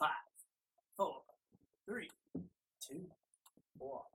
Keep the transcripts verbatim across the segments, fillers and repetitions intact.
Five, four, three, two, one.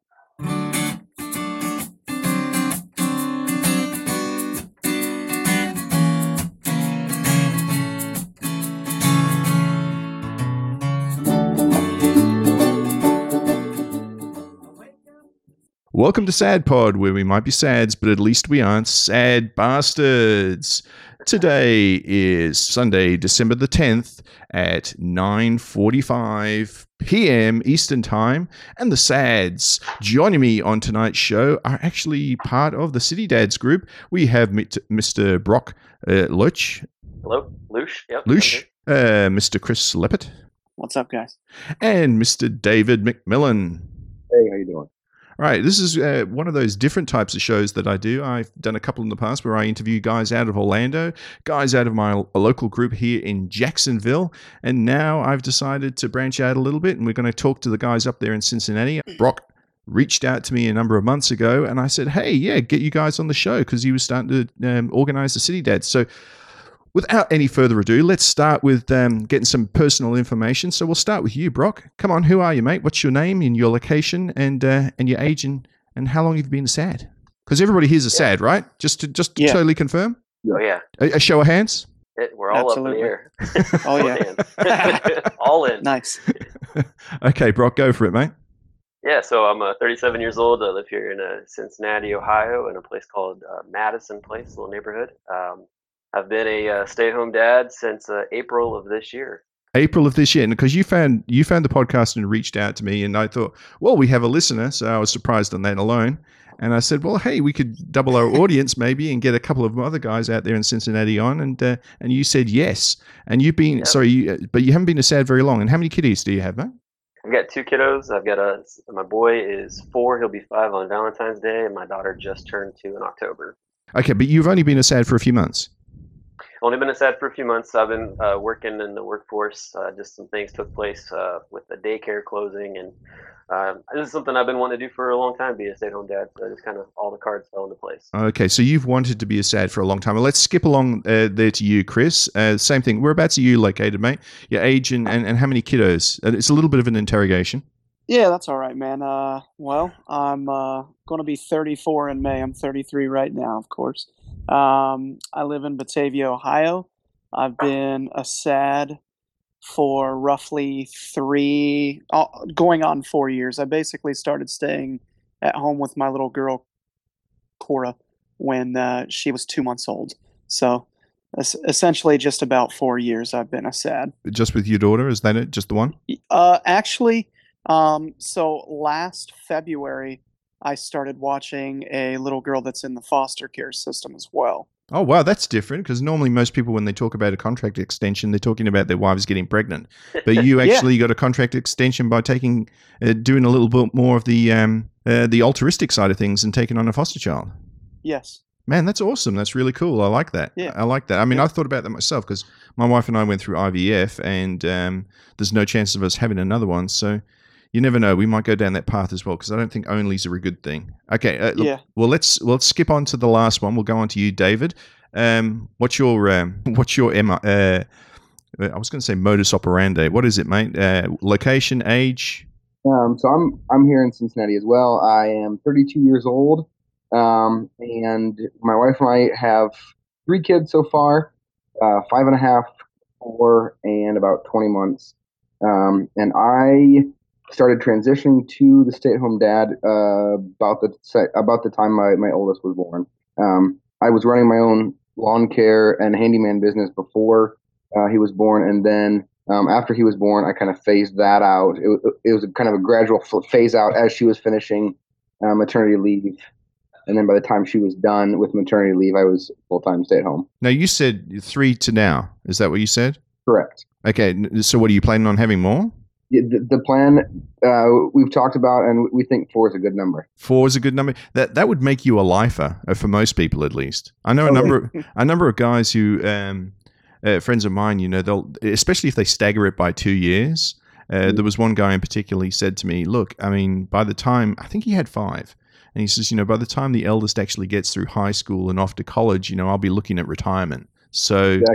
Welcome to Sad Pod, where we might be sads, but at least we aren't sad bastards. Today is Sunday, December the tenth at nine forty-five p.m. Eastern Time, and the Sads joining me on tonight's show are actually part of the City Dads group. We have Mister Brock uh, Loach. Hello, Loosh. Yep. Loosh. Uh, Mister Chris Leppert. What's up, guys? And Mister David McMillan. Hey, how you doing? Right, this is uh, one of those different types of shows that I do. I've done a couple in the past where I interview guys out of Orlando, guys out of my local group here in Jacksonville, and now I've decided to branch out a little bit, and we're going to talk to the guys up there in Cincinnati. Brock reached out to me a number of months ago, and I said, hey, yeah, get you guys on the show, because he was starting to um, organize the City Dads. So without any further ado, let's start with um, getting some personal information. So we'll start with you, Brock. Come on, who are you, mate? What's your name and your location and uh, and your age and, and how long you've been sad? Because everybody here's a sad, right? Just to just to Yeah. totally confirm. Oh yeah, A, a show of hands. it, we're all Absolutely. up in the air. Oh, yeah. yeah, all in. Nice. Okay, Brock, go for it, mate. Yeah, so I'm uh, thirty-seven years old. I live here in uh, Cincinnati, Ohio, in a place called uh, Madison Place, a little neighborhood. Um, I've been a uh, stay-at-home dad since uh, April of this year. April of this year, and because you found you found the podcast and reached out to me, and I thought, well, we have a listener, so I was surprised on that alone. And I said, well, hey, we could double our audience maybe and get a couple of other guys out there in Cincinnati on, and uh, and you said yes. And you've been Yep. sorry, you, but you haven't been a sad very long. And how many kiddies do you have, mate? I've got two kiddos. I've got a my boy is four. He'll be five on Valentine's Day, and my daughter just turned two in October. Okay, but you've only been a sad for a few months. Only been a sad for a few months. I've been uh, working in the workforce. Uh, just some things took place uh, with the daycare closing, and um, this is something I've been wanting to do for a long time, be a stay-at-home dad. So just kind of all the cards fell into place. Okay, so you've wanted to be a sad for a long time. Well, let's skip along uh, there to you, Chris. Uh, same thing. Whereabouts are you located, mate? Your age and, and, and how many kiddos? Uh, It's a little bit of an interrogation. Yeah, that's all right, man. Uh, well, I'm uh, going to be thirty-four in May. I'm thirty-three right now, of course. Um, I live in Batavia, Ohio. I've been a sad for roughly three, uh, going on four years. I basically started staying at home with my little girl, Cora, when uh, she was two months old. So es- essentially just about four years I've been a sad. Just with your daughter, is that it? Just the one? Uh, actually, um, so last February, I started watching a little girl that's in the foster care system as well. Oh, wow, that's different because normally most people, when they talk about a contract extension, they're talking about their wives getting pregnant. But you Yeah. actually got a contract extension by taking, uh, doing a little bit more of the um, uh, the altruistic side of things and taking on a foster child. Yes. Man, that's awesome. That's really cool. I like that. Yeah. I like that. I mean, Yeah. I've thought about that myself because my wife and I went through I V F, and um, there's no chance of us having another one. So you never know. We might go down that path as well because I don't think onlys are a good thing. Okay. Uh, look, Yeah. Well, let's let's skip on to the last one. We'll go on to you, David. Um, what's your um, what's your M- uh, I was going to say modus operandi. What is it, mate? Uh, location, age. Um, so I'm I'm here in Cincinnati as well. I am thirty-two years old, um, and my wife and I have three kids so far, uh, five and a half, four, and about twenty months. Um, and I started transitioning to the stay-at-home dad uh, about the about the time my, my oldest was born. Um, I was running my own lawn care and handyman business before uh, he was born, and then um, after he was born, I kind of phased that out. It, it was a kind of a gradual phase out as she was finishing uh, maternity leave, and then by the time she was done with maternity leave, I was full-time stay-at-home. Now you said three to now. Is that what you said? Correct. Okay. n- So what are you planning on having more? Yeah, The, the plan uh, we've talked about, and we think four is a good number. Four is a good number. That that would make you a lifer, uh, for most people at least. I know a Oh, number of, a number of guys who, um, uh, friends of mine, you know, they'll especially if they stagger it by two years. Uh, Mhm. There was one guy in particular. He said to me, "Look, I mean, by the time I think he had five, and he says, you know, by the time the eldest actually gets through high school and off to college, you know, I'll be looking at retirement." So. Exactly.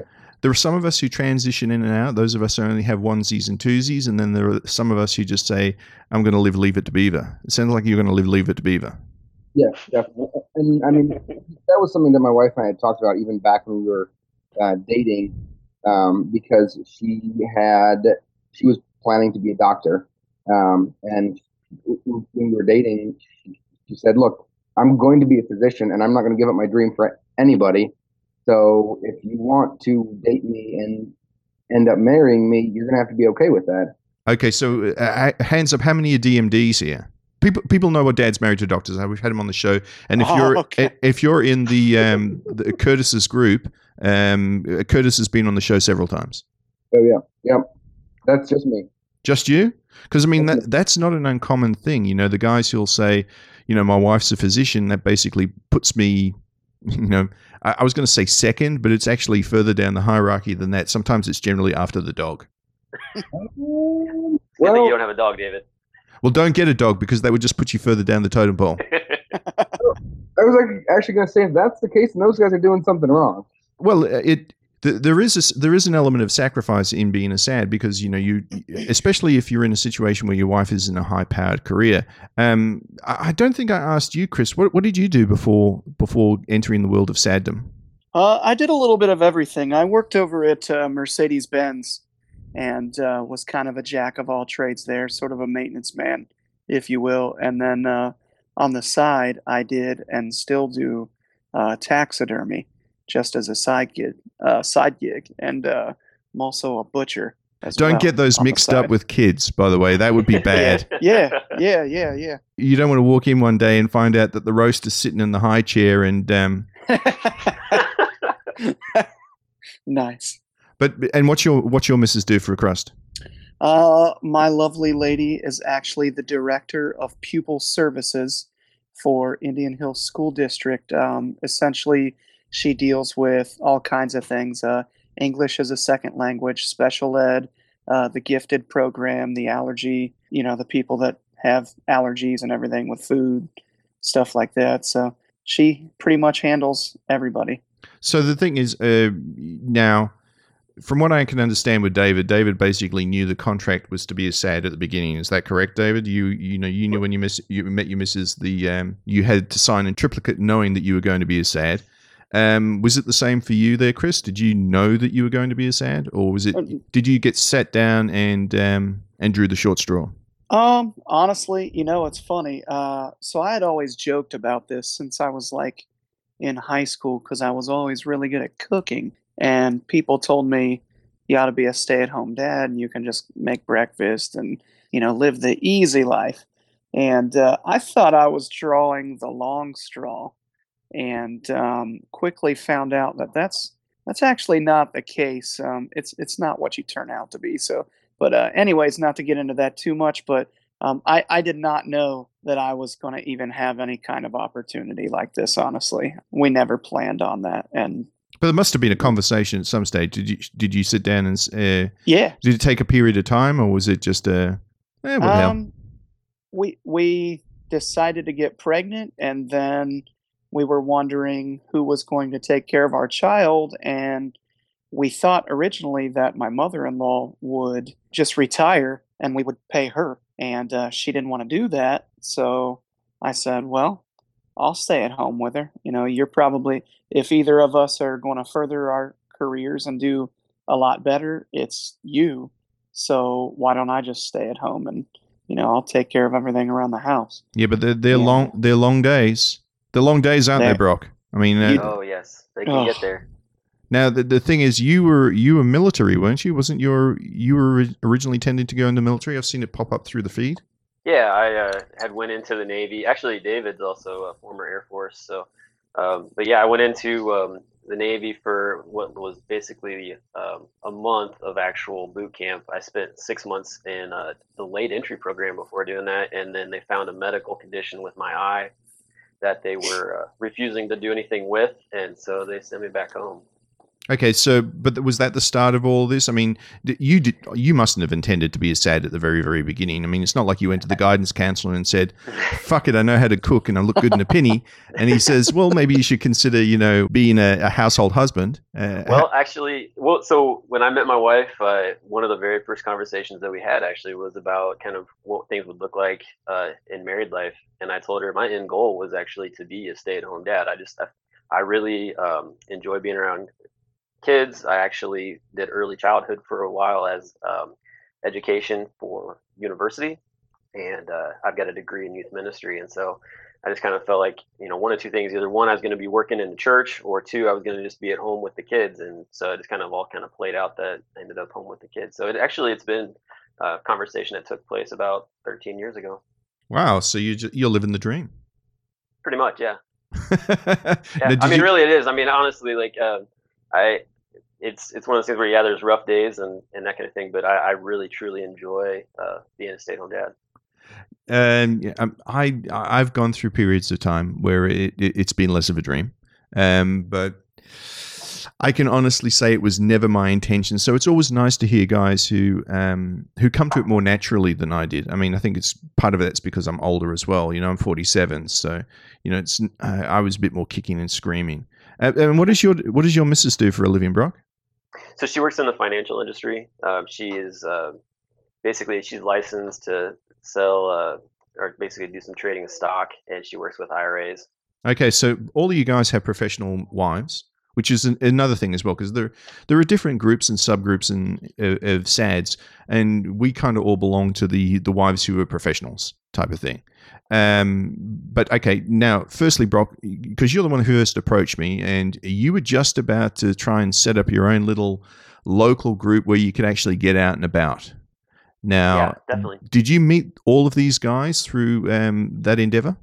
there are some of us who transition in and out. Those of us who only have onesies and twosies, and then there are some of us who just say, "I'm going to live Leave It to Beaver." It sounds like you're going to live Leave It to Beaver. Yeah, definitely. And I mean, that was something that my wife and I had talked about even back when we were uh, dating, um, because she had she was planning to be a doctor, um, and when we were dating, she, she said, "Look, I'm going to be a physician, and I'm not going to give up my dream for anybody. So if you want to date me and end up marrying me, you're going to have to be okay with that." Okay, so uh, hands up, how many are D M Ds here? People people know what Dad's married to doctors. We've had him on the show, and if Oh, you're okay. if you're in the, um, the Curtis's group, um, Curtis has been on the show several times. Oh yeah, yeah, that's just me. Just you? Because I mean that that's not an uncommon thing. You know, the guys who'll say, you know, my wife's a physician. That basically puts me, you know, I, I was going to say second, but it's actually further down the hierarchy than that. Sometimes it's generally after the dog. Good Well, that you don't have a dog, David. Well, don't get a dog because that would just put you further down the totem pole. I was like actually going to say if that's the case, then those guys are doing something wrong. Well, it th- there is a, there is an element of sacrifice in being a sad because you know you, especially if you're in a situation where your wife is in a high powered career. Um, I, I don't think I asked you, Chris. What what did you do before before entering the world of saddom? Uh, I did a little bit of everything. I worked over at uh, Mercedes-Benz and uh, was kind of a jack of all trades there, sort of a maintenance man, if you will. And then uh, on the side, I did and still do uh, taxidermy, just as a side gig. Uh, side gig, and uh, I'm also a butcher. As Don't well get those on the mixed up side. with kids, by the way. That would be bad. Yeah, yeah, yeah, yeah, You don't want to walk in one day and find out that the roast is sitting in the high chair and um. yeah. Nice. But and what's your what's your missus do for a crust? Uh, my lovely lady is actually the director of pupil services for Indian Hills School District. Um, essentially, she deals with all kinds of things: uh, English as a second language, special ed, uh, the gifted program, the allergy. You know, the people that have allergies and everything with food, stuff like that. So she pretty much handles everybody. So the thing is, uh, now, from what I can understand with David, David basically knew the contract was to be a sad at the beginning. Is that correct, David? You you know you knew when you miss you met your missus, the um, you had to sign in triplicate knowing that you were going to be a sad. Um, was it the same for you there, Chris? Did you know that you were going to be a sad, or was it? Did you get sat down and um, and drew the short straw? Um, honestly, you know, it's funny. Uh, so I had always joked about this since I was like in high school because I was always really good at cooking. And people told me you ought to be a stay-at-home dad and you can just make breakfast and, you know, live the easy life. And uh, I thought I was drawing the long straw and um, quickly found out that that's that's actually not the case. Um, it's it's not what you turn out to be. So, but uh, anyways, not to get into that too much, but um, I, I did not know that I was going to even have any kind of opportunity like this, honestly. We never planned on that. And But there must have been a conversation at some stage. Did you did you sit down and uh, yeah, did it take a period of time, or was it just a eh, what the hell? um, we we decided to get pregnant, and then we were wondering who was going to take care of our child, and we thought originally that my mother-in-law would just retire and we would pay her, and uh, she didn't want to do that. So I said, well, I'll stay at home with her. You know, you're probably, if either of us are going to further our careers and do a lot better, it's you. So why don't I just stay at home and, you know, I'll take care of everything around the house. Yeah, but they're, they're Yeah. long they're long days. They're long days, aren't they, They're- Brock? I mean, uh, You- Oh yes, they can Oh. get there. now the the thing is, you were you were military, weren't you? Wasn't your you were originally intending to go in the military? I've seen it pop up through the feed. Yeah, I uh, had went into the Navy. Actually, David's also a former Air Force. So, um, but yeah, I went into um, the Navy for what was basically um, a month of actual boot camp. I spent six months in uh, the late entry program before doing that, and then they found a medical condition with my eye that they were uh, refusing to do anything with, and so they sent me back home. Okay, so but was that the start of all this? I mean, d- you did you mustn't have intended to be a SAD at the very very beginning. I mean, it's not like you went to the guidance counselor and said, "Fuck it, I know how to cook and I look good in a penny," and he says, "Well, maybe you should consider, you know, being a, a household husband." Uh, Well, actually, well, so when I met my wife, uh, one of the very first conversations that we had actually was about kind of what things would look like uh, in married life, and I told her my end goal was actually to be a stay-at-home dad. I just I, I really um, enjoy being around kids. I actually did early childhood for a while as um, education for university, and uh, I've got a degree in youth ministry, and so I just kind of felt like, you know, one of two things: either one, I was going to be working in the church, or two, I was going to just be at home with the kids. And so it just kind of all kind of played out that I ended up home with the kids. So it actually it's been a conversation that took place about thirteen years ago. wow, so you ju- you're living the dream. Pretty much, yeah. Now, Yeah, did I mean, you- really, it is. I mean, honestly, like, uh, I, it's it's one of those things where, yeah, there's rough days and, and that kind of thing, but I, I really truly enjoy uh, being a stay-at-home dad. Um, yeah, um, I I've gone through periods of time where it, it it's been less of a dream, um, but I can honestly say it was never my intention. So it's always nice to hear guys who um who come to it more naturally than I did. I mean, I think it's part of that's because I'm older as well. You know, I'm forty-seven, so you know, it's uh, I was a bit more kicking and screaming. Uh, and what does your what does your missus do for a living, Brock? So she works in the financial industry. Um, she is uh, basically she's licensed to sell uh, or basically do some trading of stock, and she works with I R As. Okay, so all of you guys have professional wives, which is an, another thing as well, because there there are different groups and subgroups and of, of SADs, and we kind of all belong to the the wives who are professionals type of thing. Um, but okay, now, firstly, Brock, because you're the one who first approached me, and you were just about to try and set up your own little local group where you could actually get out and about. Now, Yeah, definitely. did you meet all of these guys through um, that endeavor?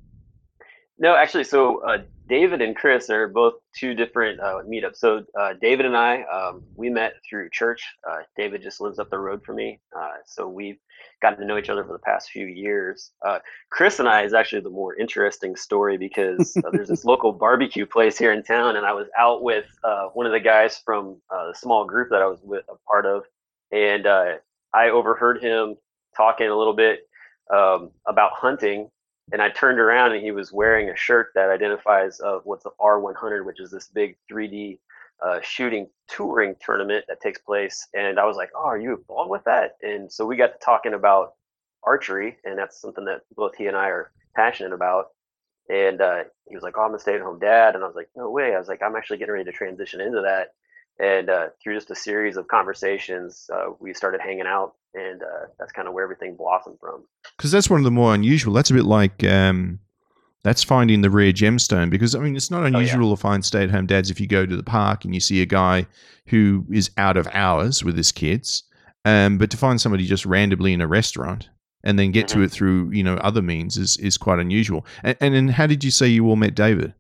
No, actually, so uh, David and Chris are both two different uh, meetups. So uh, David and I, um, we met through church. Uh, David just lives up the road from me, uh, so we've gotten to know each other for the past few years. Uh, Chris and I is actually the more interesting story because uh, there's this local barbecue place here in town, and I was out with uh, one of the guys from uh, the small group that I was with, a part of, and uh, I overheard him talking a little bit um, about hunting. And I turned around and he was wearing a shirt that identifies of what's the R one hundred, which is this big three D uh, shooting touring tournament that takes place. And I was like, "Oh, are you involved with that?" And so we got to talking about archery, and that's something that both he and I are passionate about. And uh, he was like, "Oh, I'm a stay-at-home dad," and I was like, "No way!" I was like, "I'm actually getting ready to transition into that." And uh, through just a series of conversations, uh, we started hanging out, and uh, that's kind of where everything blossomed from. Because that's one of the more unusual. That's a bit like um, that's finding the rare gemstone. Because I mean, it's not unusual Oh, yeah. to find stay-at-home dads if you go to the park and you see a guy who is out of hours with his kids, um, but to find somebody just randomly in a restaurant and then get Mm-hmm. to it through you know other means is is quite unusual. And, and then how did you say you all met David?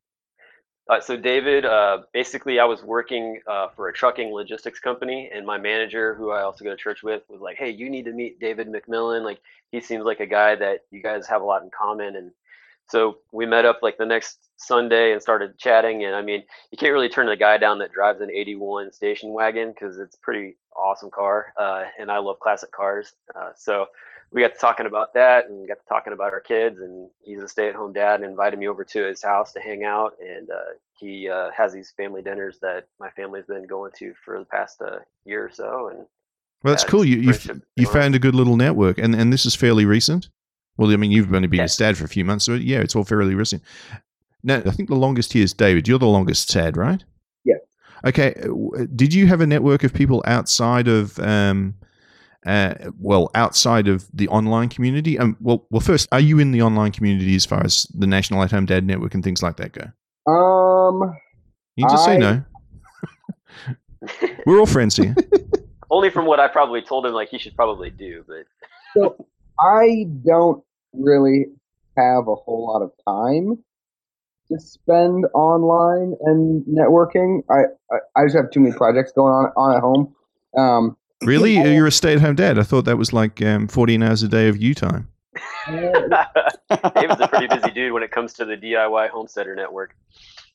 Uh, so David, uh, basically, I was working uh, for a trucking logistics company, and my manager, who I also go to church with, was like, "Hey, you need to meet David McMillan. Like, he seems like a guy that you guys have a lot in common." And so we met up like the next Sunday and started chatting. And I mean, you can't really turn the guy down that drives an eighty-one station wagon because it's a pretty awesome car, uh, and I love classic cars. Uh, so we got to talking about that and got to talking about our kids, and he's a stay-at-home dad and invited me over to his house to hang out. And uh, he uh, has these family dinners that my family's been going to for the past uh, year or so. And Well, that's yeah, cool. just You you, friendship you going on. found a good little network, and and this is fairly recent. Well, I mean, you've only been Yeah. a SAD for a few months, so yeah, it's all fairly recent. Now, I think the longest here is David. You're the longest SAD, right? Yes. Okay. uh, w- Did you have a network of people outside of, um, uh, well, outside of the online community? Um, well, well, first, are you in the online community as far as the National At Home Dad Network and things like that go? Um, You can just say I- no. We're all friends here. Only from what I probably told him, like he should probably do. But so I don't really have a whole lot of time to spend online and networking. I, I, I just have too many projects going on on at home. Um, Really? You're a stay-at-home dad? I thought that was like um, fourteen hours a day of you time. David's a pretty busy dude when it comes to the D I Y homesteader network.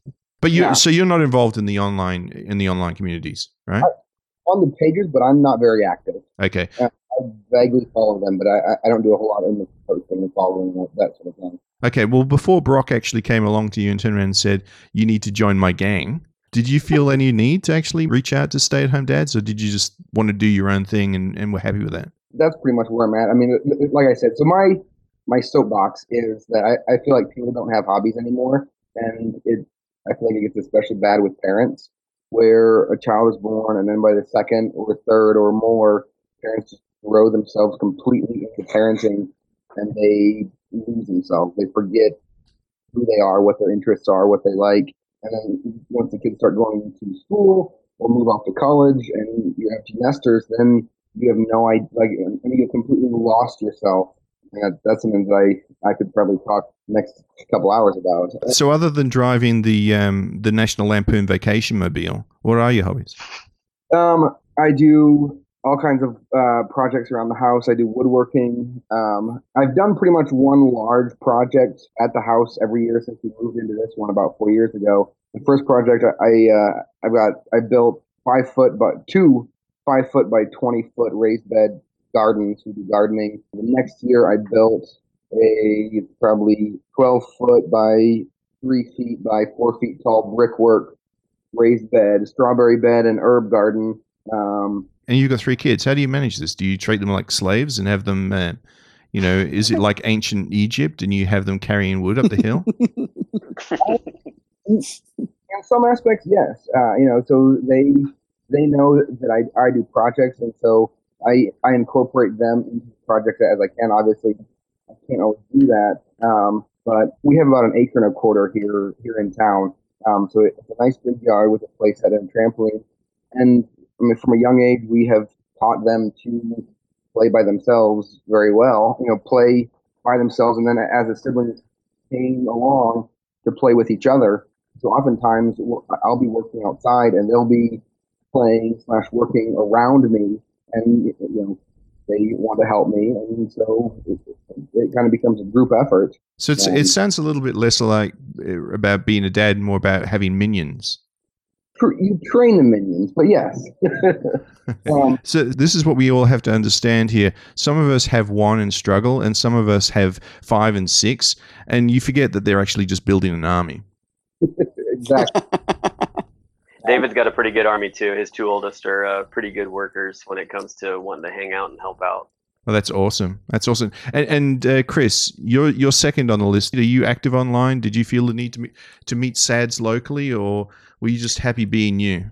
But you, Yeah. so you're not involved in the online in the online communities, right? On the pages, but I'm not very active. Okay. Uh, I vaguely follow them, but I, I don't do a whole lot in the posting and following that, that sort of thing. Okay. Well, before Brock actually came along to you and turned around and said, you need to join my gang, did you feel any need to actually reach out to stay-at-home dads, or did you just want to do your own thing and, and were happy with that? That's pretty much where I'm at. I mean, like I said, so my my soapbox is that I, I feel like people don't have hobbies anymore, and it I feel like it gets especially bad with parents, where a child is born and then by the second or third or more, parents just throw themselves completely into parenting, and they lose themselves. They forget who they are, what their interests are, what they like, and then once the kids start going to school or move off to college, and you're empty nesters, then you have no idea, like, and you've completely lost yourself. And that, that's something that I, I could probably talk next couple hours about. So other than driving the um, the National Lampoon Vacation Mobile, what are your hobbies? Um, I do all kinds of uh, projects around the house. I do woodworking. Um, I've done pretty much one large project at the house every year since we moved into this one about four years ago. The first project I uh, I got I built five foot but two five foot by twenty foot raised bed gardens. We do gardening. The next year I built a probably twelve foot by three feet by four feet tall brickwork raised bed, strawberry bed, and herb garden. Um, And you've got three kids. How do you manage this? Do you treat them like slaves and have them, uh, you know, is it like ancient Egypt and you have them carrying wood up the hill? In some aspects, yes. Uh, you know, so they they know that I, I do projects, and so I I incorporate them into the project as I can. Obviously, I can't always do that, um, but we have about an acre and a quarter here here in town. Um, so it's a nice big yard with a play set and trampoline. And I mean, from a young age, we have taught them to play by themselves very well. You know, play by themselves, and then as the siblings came along, to play with each other. So oftentimes I'll be working outside and they'll be playing slash working around me, and you know they want to help me, and so it, it kind of becomes a group effort. So it's, Um, it sounds a little bit less like uh, about being a dad, more about having minions. Tr- You train the minions, but yes. um, So this is what we all have to understand here. Some of us have one and struggle, and some of us have five and six, and you forget that they're actually just building an army. exactly. David's got a pretty good army too. His two oldest are uh, pretty good workers when it comes to wanting to hang out and help out. Well, that's awesome. That's awesome. And, and uh, Chris, you're you're second on the list. Are you active online? Did you feel the need to meet, to meet S A Ds locally, or were you just happy being you?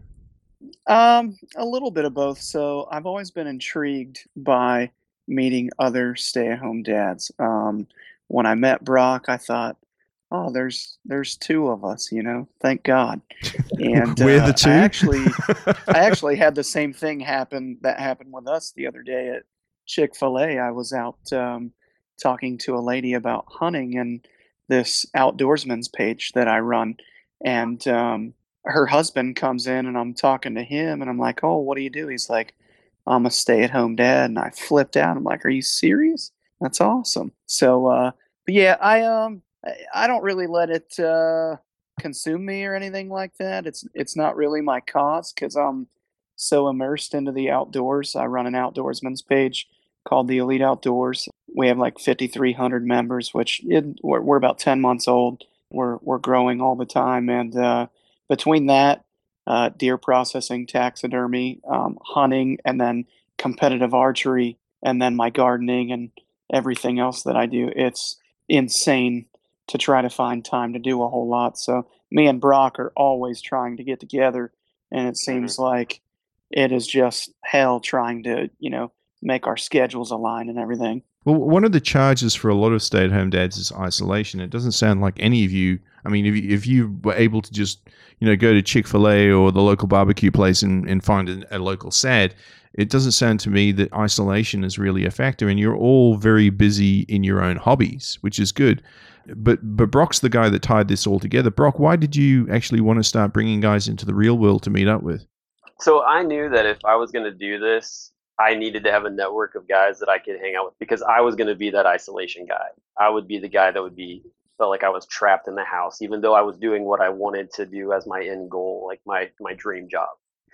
Um, a little bit of both. So I've always been intrigued by meeting other stay-at-home dads. Um, when I met Brock, I thought, oh, there's there's two of us, you know, thank God. And We're uh, the two. I actually I actually had the same thing happen that happened with us the other day at Chick-fil-A. I was out um, talking to a lady about hunting and this outdoorsman's page that I run, and um, her husband comes in and I'm talking to him and I'm like, "Oh, what do you do?" He's like, "I'm a stay-at-home dad." And I flipped out. I'm like, "Are you serious? That's awesome." So, uh, but yeah, I um, I, I don't really let it uh, consume me or anything like that. It's it's not really my cause because I'm so immersed into the outdoors. I run an outdoorsman's page called the Elite Outdoors. We have like fifty-three hundred members, which it, we're, we're about ten months old. We're we're growing all the time, and uh, between that, uh, deer processing, taxidermy, um, hunting, and then competitive archery, and then my gardening and everything else that I do, it's insane to try to find time to do a whole lot. So me and Brock are always trying to get together, and it seems like it is just hell trying to, you know, make our schedules align and everything. Well, one of the charges for a lot of stay-at-home dads is isolation. It doesn't sound like any of you. I mean, if you, if you were able to just, you know, go to Chick-fil-A or the local barbecue place and, and find a, a local S A D, it doesn't sound to me that isolation is really a factor. And you're all very busy in your own hobbies, which is good. But but Brock's the guy that tied this all together. Brock, why did you actually want to start bringing guys into the real world to meet up with? So I knew that if I was going to do this, I needed to have a network of guys that I could hang out with because I was going to be that isolation guy. I would be the guy that would be felt like I was trapped in the house, even though I was doing what I wanted to do as my end goal, like my my dream job.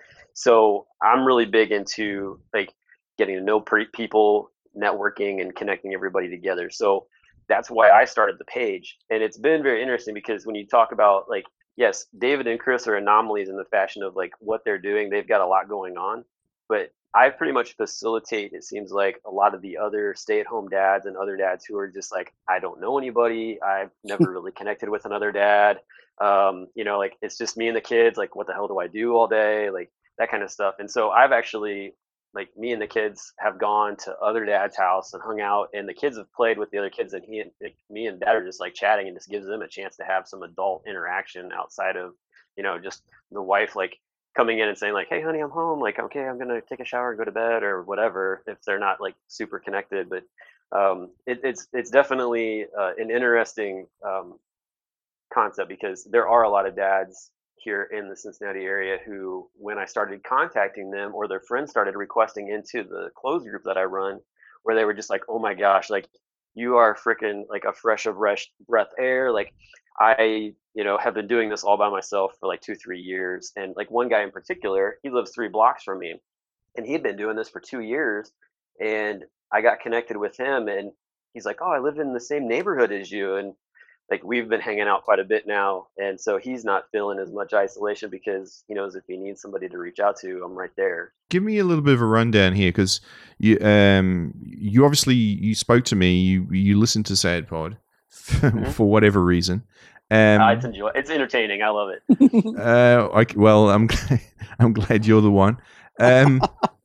So I'm really big into like getting to know pre- people, networking, and connecting everybody together. So that's why I started the page, and it's been very interesting because when you talk about like, yes, David and Chris are anomalies in the fashion of like what they're doing. They've got a lot going on, but I pretty much facilitate. It seems like a lot of the other stay-at-home dads and other dads who are just like, I don't know anybody. I've never really connected with another dad. Um, you know, like it's just me and the kids. Like, what the hell do I do all day? Like that kind of stuff. And so I've actually, like, me and the kids have gone to other dad's house and hung out, and the kids have played with the other kids, and he and like, me and dad are just like chatting, and just gives them a chance to have some adult interaction outside of, you know, just the wife like coming in and saying like, hey honey, I'm home, like okay, I'm gonna take a shower and go to bed or whatever, if they're not like super connected. But um, it, it's it's definitely uh, an interesting um, concept because there are a lot of dads here in the Cincinnati area who, when I started contacting them or their friends started requesting into the closed group that I run, where they were just like, oh my gosh, like you are freaking like a fresh of breath breath air. Like I, you know, have been doing this all by myself for like two, three years. And like one guy in particular, he lives three blocks from me, and he'd been doing this for two years. And I got connected with him, and he's like, oh, I live in the same neighborhood as you. And like we've been hanging out quite a bit now, and so he's not feeling as much isolation because he knows if he needs somebody to reach out to, I'm right there. Give me a little bit of a rundown here, because you um you obviously you spoke to me, you you listened to Sad Pod for, Mhm. for whatever reason. Um, Uh, it's enjoy. It's entertaining. I love it. uh, I, well, I'm I'm glad you're the one. Um,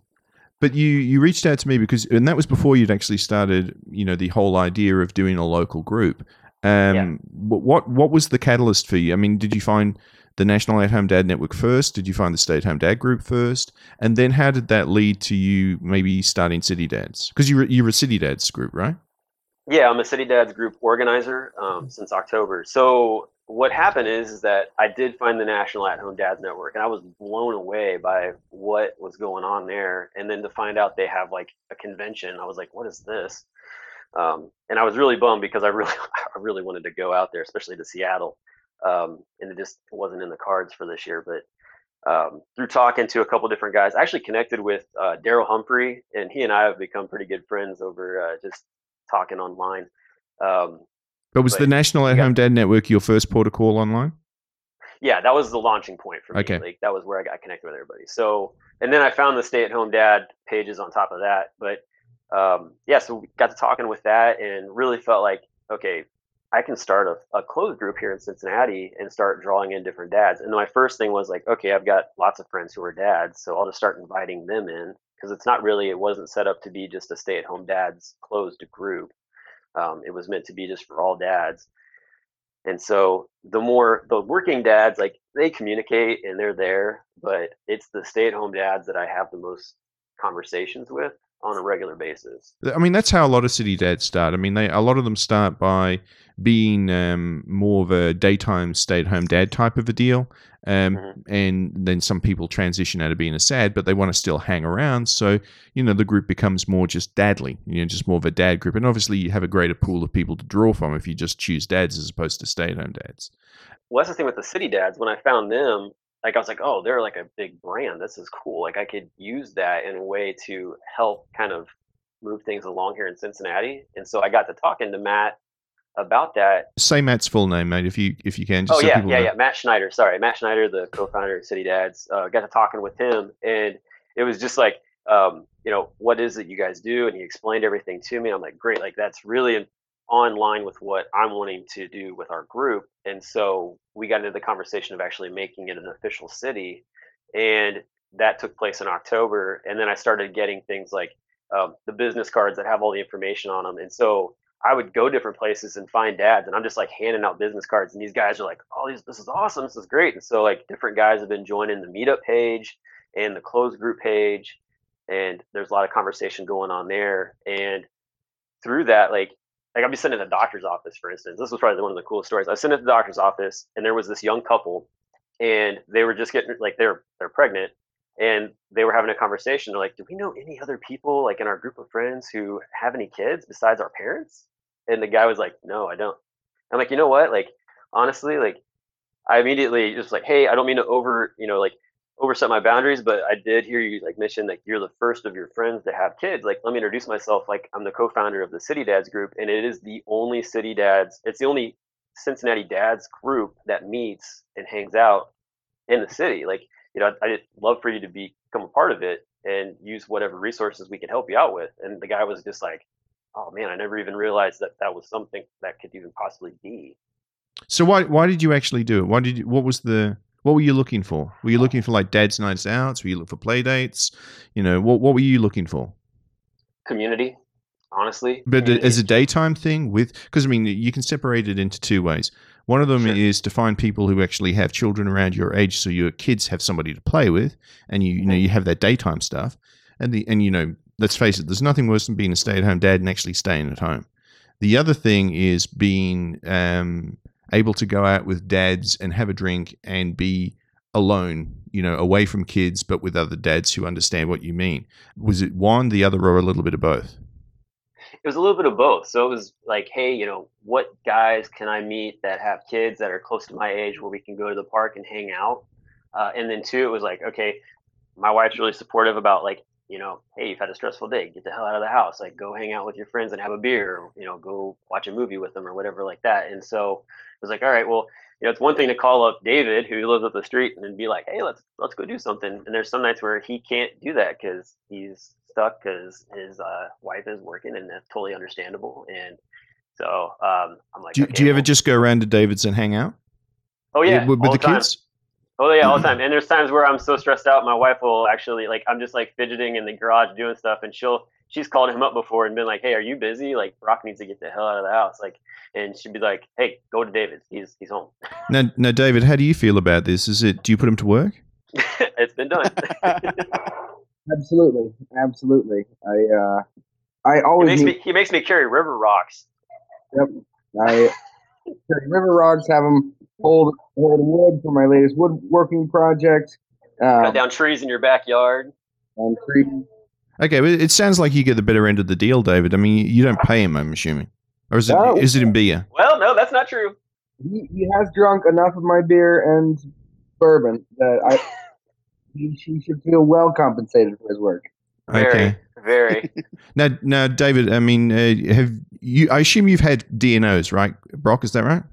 but you you reached out to me because, and that was before you'd actually started, you know, the whole idea of doing a local group. Um, Yeah. what, what what was the catalyst for you? I mean, did you find the National At-Home Dad Network first? Did you find the Stay at Home Dad Group first? And then how did that lead to you maybe starting City Dads? Because you're you're a City Dads group, right? Yeah, I'm a City Dads group organizer um, since October. So what happened is, is that I did find the National At Home Dads Network, and I was blown away by what was going on there. And then to find out they have like a convention, I was like, what is this? Um, and I was really bummed because I really, I really wanted to go out there, especially to Seattle. Um, and it just wasn't in the cards for this year. But um, through talking to a couple different guys, I actually connected with uh, Daryl Humphrey, and he and I have become pretty good friends over uh, just talking online. Um, But was but the National we At got- Home Dad Network your first port of call online? yeah, that was the launching point for me. Okay. Like that was where I got connected with everybody. So, and then I found the Stay at Home Dad pages on top of that. But um, yeah, so we got to talking with that and really felt like, okay, I can start a, a closed group here in Cincinnati and start drawing in different dads. And my first thing was like, okay, I've got lots of friends who are dads, so I'll just start inviting them in, because it's not really, it wasn't set up to be just a Stay at Home Dads closed group. Um, it was meant to be just for all dads. And so the more the working dads, like they communicate and they're there, but it's the stay at home dads that I have the most conversations with on a regular basis. I mean, that's how a lot of City Dads start. I mean, they a lot of them start by being um, more of a daytime stay-at-home dad type of a deal, um, Mhm. and then some people transition out of being a sad, but they want to still hang around. So, you know, the group becomes more just dadly, you know, just more of a dad group. And obviously, you have a greater pool of people to draw from if you just choose dads as opposed to stay-at-home dads. Well, that's the thing with the city dads. When I found them, like I was like, oh, they're like a big brand. This is cool. Like I could use that in a way to help kind of move things along here in Cincinnati. And so I got to talking to Matt about that. Say Matt's full name, mate, if you if you can. Just Oh so yeah, people yeah, know. yeah. Matt Schneider. Sorry, Matt Schneider, the co-founder of City Dads. Uh, got to talking with him, and it was just like, um, you know, what is it you guys do? And he explained everything to me. I'm like, great, like that's really in, on line with what I'm wanting to do with our group. And so we got into the conversation of actually making it an official city, and that took place in October. And then I started getting things like um, the business cards that have all the information on them, and so I would go different places and find dads, and I'm just like handing out business cards, and these guys are like, "Oh, these, this is awesome, this is great." And so like different guys have been joining the meetup page and the closed group page, and there's a lot of conversation going on there. And through that, like like I'll be sitting in the doctor's office, for instance. This was probably one of the coolest stories. I was sitting at the doctor's office, and there was this young couple, and they were just getting like they're they're pregnant, and they were having a conversation. They're like, "Do we know any other people like in our group of friends who have any kids besides our parents?" And the guy was like, "No, I don't." I'm like, you know what? Like, honestly, like, I immediately just like, hey, I don't mean to over, you know, like overstep my boundaries, but I did hear you like mention like you're the first of your friends to have kids. Like, let me introduce myself. Like, I'm the co-founder of the City Dads group, and it is the only City Dads. It's the only Cincinnati Dads group that meets and hangs out in the city. Like, you know, I'd love for you to become a part of it and use whatever resources we can help you out with. And the guy was just like, oh man, I never even realized that that was something that could even possibly be. So why why did you actually do it? Why did you, what was the what were you looking for? Were you looking for like dad's nights out? Were you looking for play dates? You know, what what were you looking for? Community, honestly. But Community. as a daytime thing with, because I mean, you can separate it into two ways. One of them Sure. is to find people who actually have children around your age, so your kids have somebody to play with, and you you know you have that daytime stuff. And the and you know, let's face it, there's nothing worse than being a stay-at-home dad and actually staying at home. The other thing is being um, able to go out with dads and have a drink and be alone, you know, away from kids, but with other dads who understand what you mean. Was it one, the other, or a little bit of both? It was a little bit of both. So it was like, hey, you know, what guys can I meet that have kids that are close to my age where we can go to the park and hang out? Uh, and then two, it was like, okay, my wife's really supportive about like, you know, hey, you've had a stressful day, get the hell out of the house, like go hang out with your friends and have a beer, or, you know, go watch a movie with them or whatever like that. And so it was like, all right, well, you know, it's one thing to call up David who lives up the street and then be like, hey, let's let's go do something. And there's some nights where he can't do that because he's stuck because his uh, wife is working, and that's totally understandable. And so um, I'm like, Do, okay, do you ever well, just go around to David's and hang out? oh yeah, with, with all the the time. kids? Oh yeah, all the time. And there's times where I'm so stressed out, my wife will actually like I'm just like fidgeting in the garage doing stuff, and she'll she's called him up before and been like, hey, are you busy? Like Brock needs to get the hell out of the house. Like, and she'd be like, hey, go to David's. He's he's home. Now, now, David, how do you feel about this? Is it? Do you put him to work? It's been done. Absolutely, absolutely. I uh, I he always makes need, me he makes me carry river rocks. Yep. I carry river rocks, have them hold hold wood for my latest woodworking project. Cut Um, down trees in your backyard. and trees. Okay, but it sounds like you get the better end of the deal, David. I mean, you don't pay him, I'm assuming, or is it? No. Is it in beer? Well, no, that's not true. He, he has drunk enough of my beer and bourbon that I he, he should feel well compensated for his work. Very, Okay. very. Now, now, David. I mean, uh, have you? I assume you've had D N Os, right, Brock? Is that right?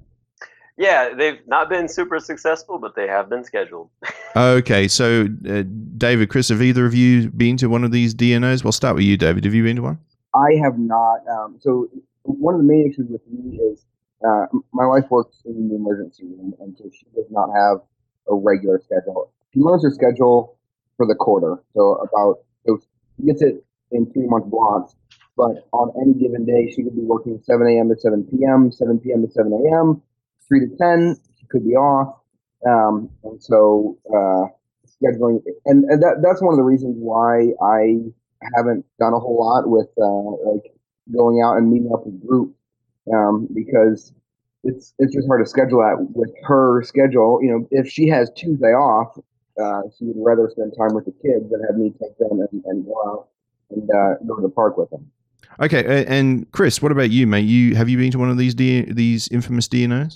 Yeah, they've not been super successful, but they have been scheduled. Okay, so uh, David, Chris, have either of you been to one of these D N Os? We'll start with you, David. Have you been to one? I have not. Um, so one of the main issues with me is uh, my wife works in the emergency room, and so she does not have a regular schedule. She learns her schedule for the quarter, so about so she gets it in three month blocks. But on any given day, she could be working seven a.m. to seven p.m., seven p.m. to seven a.m., three to ten. She could be off, um, and so uh, scheduling, and, and that that's one of the reasons why I haven't done a whole lot with uh, like going out and meeting up with groups, um, because it's it's just hard to schedule that with her schedule. You know, if she has Tuesday off, uh, she would rather spend time with the kids than have me take them and, and go out and uh, go to the park with them. Okay, uh, and Chris, what about you, mate? You have you been to one of these D, these infamous D N Os?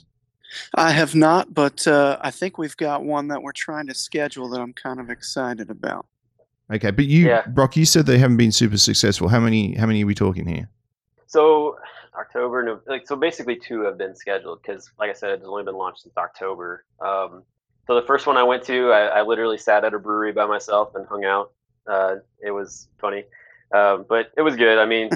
I have not, but uh, I think we've got one that we're trying to schedule that I'm kind of excited about. Okay, but you, Yeah. Brock, you said they haven't been super successful. How many? How many are we talking here? So October, no, like so basically two have been scheduled because, like I said, it's only been launched since October. Um, so the first one I went to, I, I literally sat at a brewery by myself and hung out. Uh, it was funny, um, but it was good. I mean,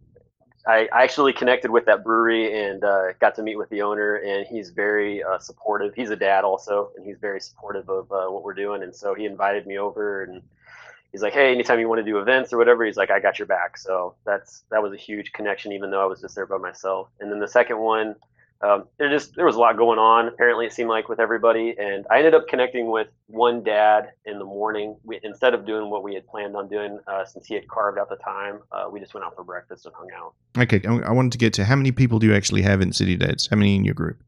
I, I actually connected with that brewery and uh, got to meet with the owner, and he's very uh, supportive. He's a dad also, and he's very supportive of uh, what we're doing. And so he invited me over, and he's like, hey, anytime you want to do events or whatever, he's like, I got your back. So that's that was a huge connection, even though I was just there by myself. And then the second one, um, there just there was a lot going on. Apparently, it seemed like with everybody, and I ended up connecting with one dad in the morning. We, instead of doing what we had planned on doing, uh, since he had carved out the time, uh, we just went out for breakfast and hung out. Okay, I I wanted to get to how many people do you actually have in City Dads? How many in your group?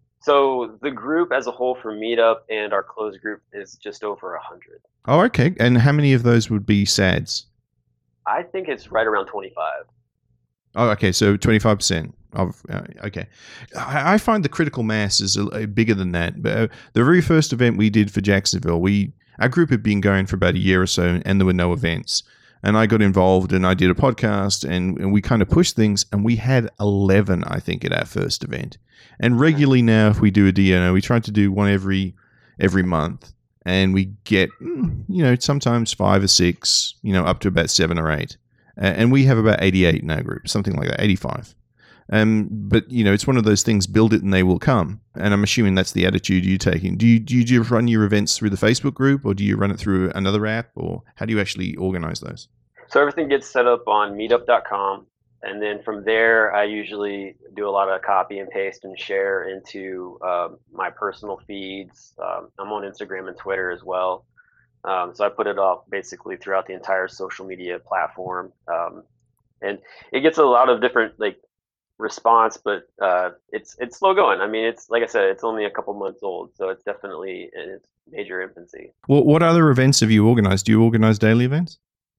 So the group as a whole for Meetup and our closed group is just over a hundred. Oh, okay. And how many of those would be S A Ds? I think it's right around twenty-five. Oh, okay. So twenty-five percent of, uh, okay. I, I find the critical mass is a, a bigger than that. But uh, the very first event we did for Jacksonville, we our group had been going for about a year or so, and there were no events. And I got involved, and I did a podcast, and, and we kind of pushed things, and we had eleven, I think, at our first event. And regularly now, if we do a D N O, we try to do one every every month, and we get, you know, sometimes five or six, you know, up to about seven or eight. Uh, and we have about eighty-eight in our group, something like that, eighty-five. Um, but, you know, it's one of those things, build it and they will come. And I'm assuming that's the attitude you're taking. Do you, do you just run your events through the Facebook group, or do you run it through another app, or how do you actually organize those? So everything gets set up on meetup dot com. And then from there, I usually do a lot of copy and paste and share into um, my personal feeds. Um, I'm on Instagram and Twitter as well. Um, so I put it up basically throughout the entire social media platform. Um, and it gets a lot of different like response, but uh, it's it's slow going. I mean, it's like I said, it's only a couple months old, so it's definitely in its major infancy. Well, what other events have you organized? Do you organize daily events?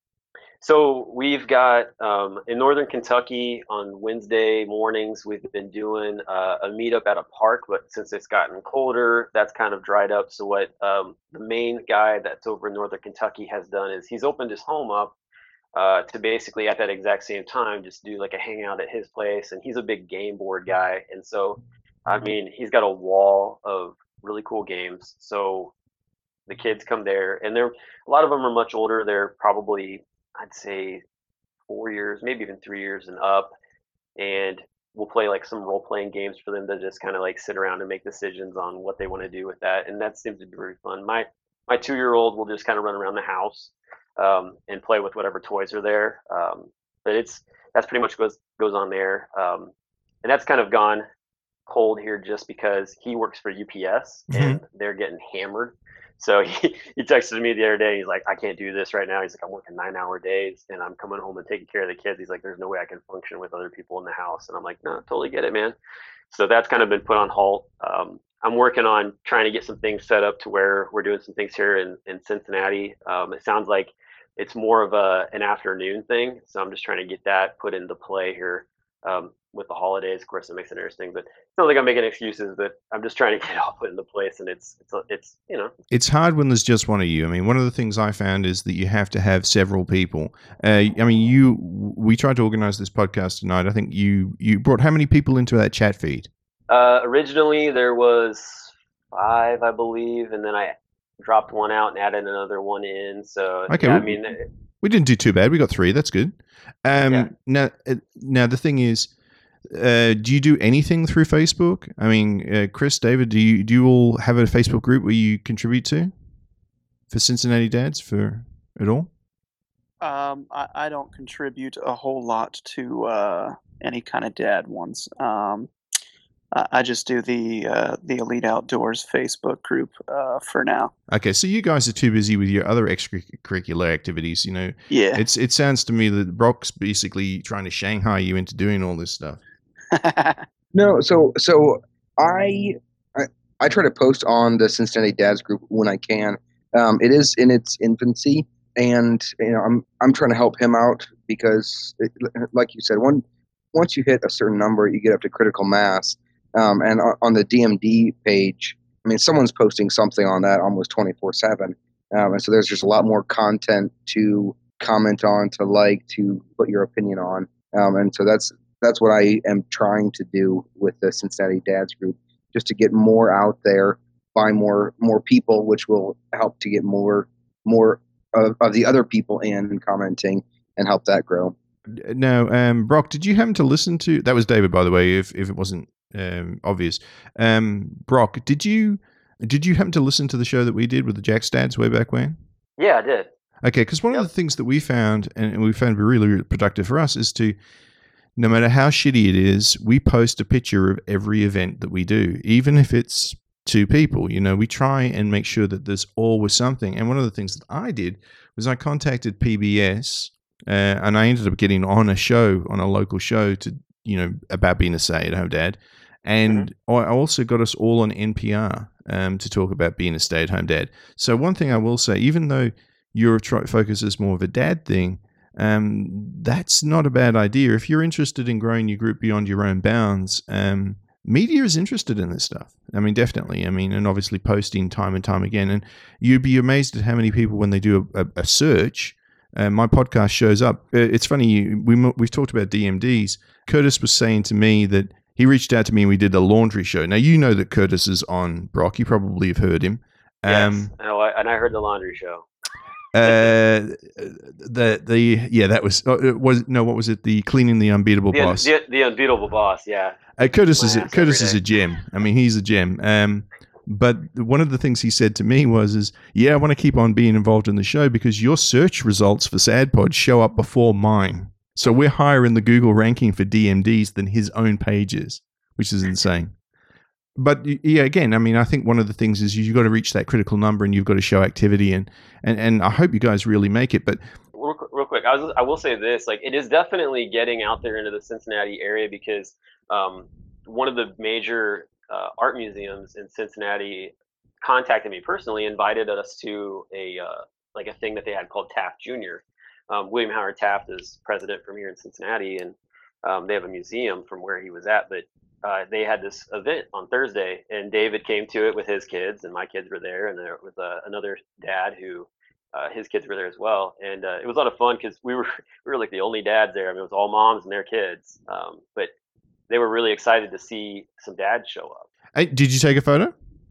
So we've got um, in Northern Kentucky on Wednesday mornings, we've been doing uh, a meetup at a park, but since it's gotten colder, that's kind of dried up. So what um, the main guy that's over in Northern Kentucky has done is he's opened his home up uh, to basically at that exact same time just do like a hangout at his place. And he's a big game board guy. And so, I mean, he's got a wall of really cool games. So the kids come there, and they're a lot of them are much older. They're probably, I'd say, four years, maybe even three years and up. And we'll play like some role playing games for them to just kind of like sit around and make decisions on what they want to do with that. And that seems to be very fun. My my two year old will just kind of run around the house um, and play with whatever toys are there. Um, but it's that's pretty much goes goes on there. Um, and that's kind of gone cold here just because he works for U P S mm-hmm. and they're getting hammered. So he, he texted me the other day. He's like, I can't do this right now. He's like, I'm working nine hour days and I'm coming home and taking care of the kids. He's like, there's no way I can function with other people in the house. And I'm like, no, totally get it, man. So that's kind of been put on halt. Um, I'm working on trying to get some things set up to where we're doing some things here in, in Cincinnati. Um, it sounds like it's more of a an afternoon thing. So I'm just trying to get that put into play here. Um, with the holidays, of course, it makes it interesting, but it's not like I'm making excuses, but I'm just trying to get it all put into place. And it's, it's, it's, you know, it's hard when there's just one of you. I mean, one of the things I found is that you have to have several people. Uh, I mean, you, we tried to organize this podcast tonight. I think you, you brought how many people into that chat feed? Uh, originally there was five, I believe. And then I dropped one out and added another one in. So, okay, yeah, we, I mean, it, we didn't do too bad. We got three. That's good. Um, yeah. Now, now the thing is, uh, do you do anything through Facebook? I mean, uh, Chris, David, do you do you all have a Facebook group where you contribute to for Cincinnati Dads for at all? Um, I, I don't contribute a whole lot to uh, any kind of dad ones. Um, I, I just do the uh, the Elite Outdoors Facebook group uh, for now. Okay, so you guys are too busy with your other extracurricular activities. You know, yeah. It's it sounds to me that Brock's basically trying to Shanghai you into doing all this stuff. No, so so I, I I try to post on the Cincinnati Dads group when I can. Um, it is in its infancy, and you know I'm I'm trying to help him out because, it, like you said, one once you hit a certain number, you get up to critical mass. Um, and on the D M D page, I mean, someone's posting something on that almost twenty-four seven, um, and so there's just a lot more content to comment on, to like, to put your opinion on, um, and so that's. That's what I am trying to do with the Cincinnati Dads group, just to get more out there, by more more people, which will help to get more more of, of the other people in commenting and help that grow. Now, um, Brock, did you happen to listen to? That was David, by the way. If if it wasn't um, obvious, um, Brock, did you did you happen to listen to the show that we did with the Jack's Dads way back when? Yeah, I did. Okay, because one yep. of the things that we found, and we found really, really productive for us, is to, no matter how shitty it is, we post a picture of every event that we do, even if it's two people. You know, we try and make sure that there's always something. And one of the things that I did was I contacted P B S, uh, and I ended up getting on a show, on a local show, to you know about being a stay-at-home dad. And mm-hmm. I also got us all on N P R um, to talk about being a stay-at-home dad. So one thing I will say, even though your tr- focus is more of a dad thing, um, that's not a bad idea. If you're interested in growing your group beyond your own bounds, um, media is interested in this stuff. I mean, definitely. I mean, and obviously posting time and time again. And you'd be amazed at how many people, when they do a, a, a search, uh, my podcast shows up. It's funny, we, we've talked about D M Ds. Curtis was saying to me that he reached out to me and we did a laundry show. Now, you know that Curtis is on, Brock. You probably have heard him. Um, yes, oh, I, and I heard the laundry show. uh, the the yeah, that was uh, was no, what was it? The cleaning the unbeatable the, boss. The, the unbeatable boss, yeah. Uh, Curtis is a, Curtis is a gem. I mean, he's a gem. Um, but one of the things he said to me was, "Is yeah, I want to keep on being involved in the show because your search results for SadPod show up before mine." So we're higher in the Google ranking for D M Ds than his own pages, which is insane. But yeah, again, I mean, I think one of the things is you've got to reach that critical number and you've got to show activity, and and, and I hope you guys really make it. But real, real quick, I was I will say this: like, it is definitely getting out there into the Cincinnati area because um, one of the major uh, art museums in Cincinnati contacted me personally, invited us to a uh, like a thing that they had called Taft Junior Um, William Howard Taft is president from here in Cincinnati, and um, they have a museum from where he was at. But uh, they had this event on Thursday, and David came to it with his kids, and my kids were there, and there was uh, another dad who uh, his kids were there as well. And uh, it was a lot of fun because we were we were like the only dads there. I mean, it was all moms and their kids, um, but they were really excited to see some dads show up. Hey, did you take a photo?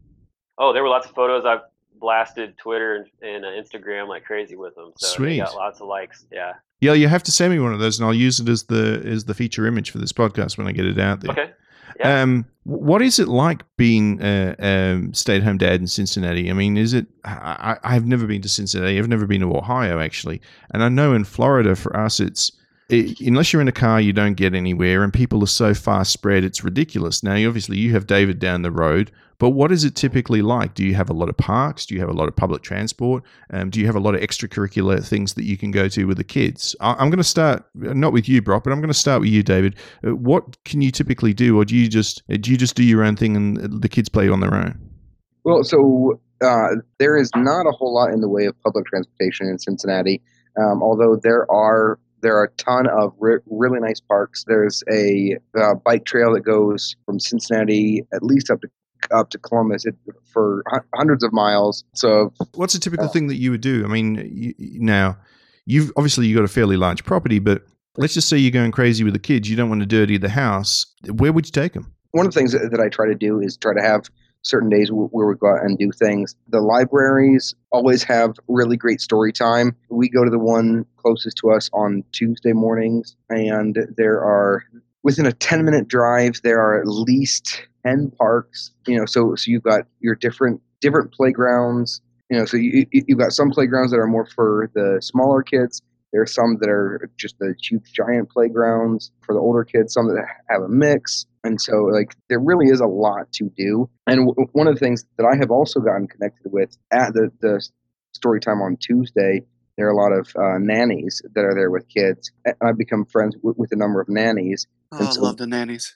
Oh, there were lots of photos. I've blasted Twitter and, and uh, Instagram like crazy with them. So Sweet. They got lots of likes. Yeah. Yeah, you have to send me one of those, and I'll use it as the as the feature image for this podcast when I get it out there. Okay. Yeah. Um, what is it like being a, a stay-at-home dad in Cincinnati? I mean, is it? I, I've never been to Cincinnati. I've never been to Ohio, actually, and I know in Florida for us, it's it, unless you're in a car, you don't get anywhere, and people are so far spread, it's ridiculous. Now, obviously, you have David down the road. But what is it typically like? Do you have a lot of parks? Do you have a lot of public transport? Um, do you have a lot of extracurricular things that you can go to with the kids? I- I'm going to start, not with you, Brock, but I'm going to start with you, David. Uh, what can you typically do, or do you just do you just do your own thing and the kids play on their own? Well, so uh, there is not a whole lot in the way of public transportation in Cincinnati, um, although there are there are a ton of re- really nice parks. There's a uh, bike trail that goes from Cincinnati at least up to up to Columbus it, for h- hundreds of miles. So what's a typical uh, thing that you would do? I mean, you, now you've obviously you got a fairly large property, but let's just say you're going crazy with the kids. You don't want to dirty the house. Where would you take them? One of the things that, that I try to do is try to have certain days w- where we go out and do things. The libraries always have really great story time. We go to the one closest to us on Tuesday mornings, and there are within a ten minute drive, there are at least ten parks, you know, so so you've got your different different playgrounds, you know, so you, you've got some playgrounds that are more for the smaller kids. There are some that are just the huge giant playgrounds for the older kids, some that have a mix. And so, like, there really is a lot to do. And w- one of the things that I have also gotten connected with at the, the story time on Tuesday, there are a lot of uh, nannies that are there with kids. And I've become friends w- with a number of nannies. Oh, And I so- love the nannies.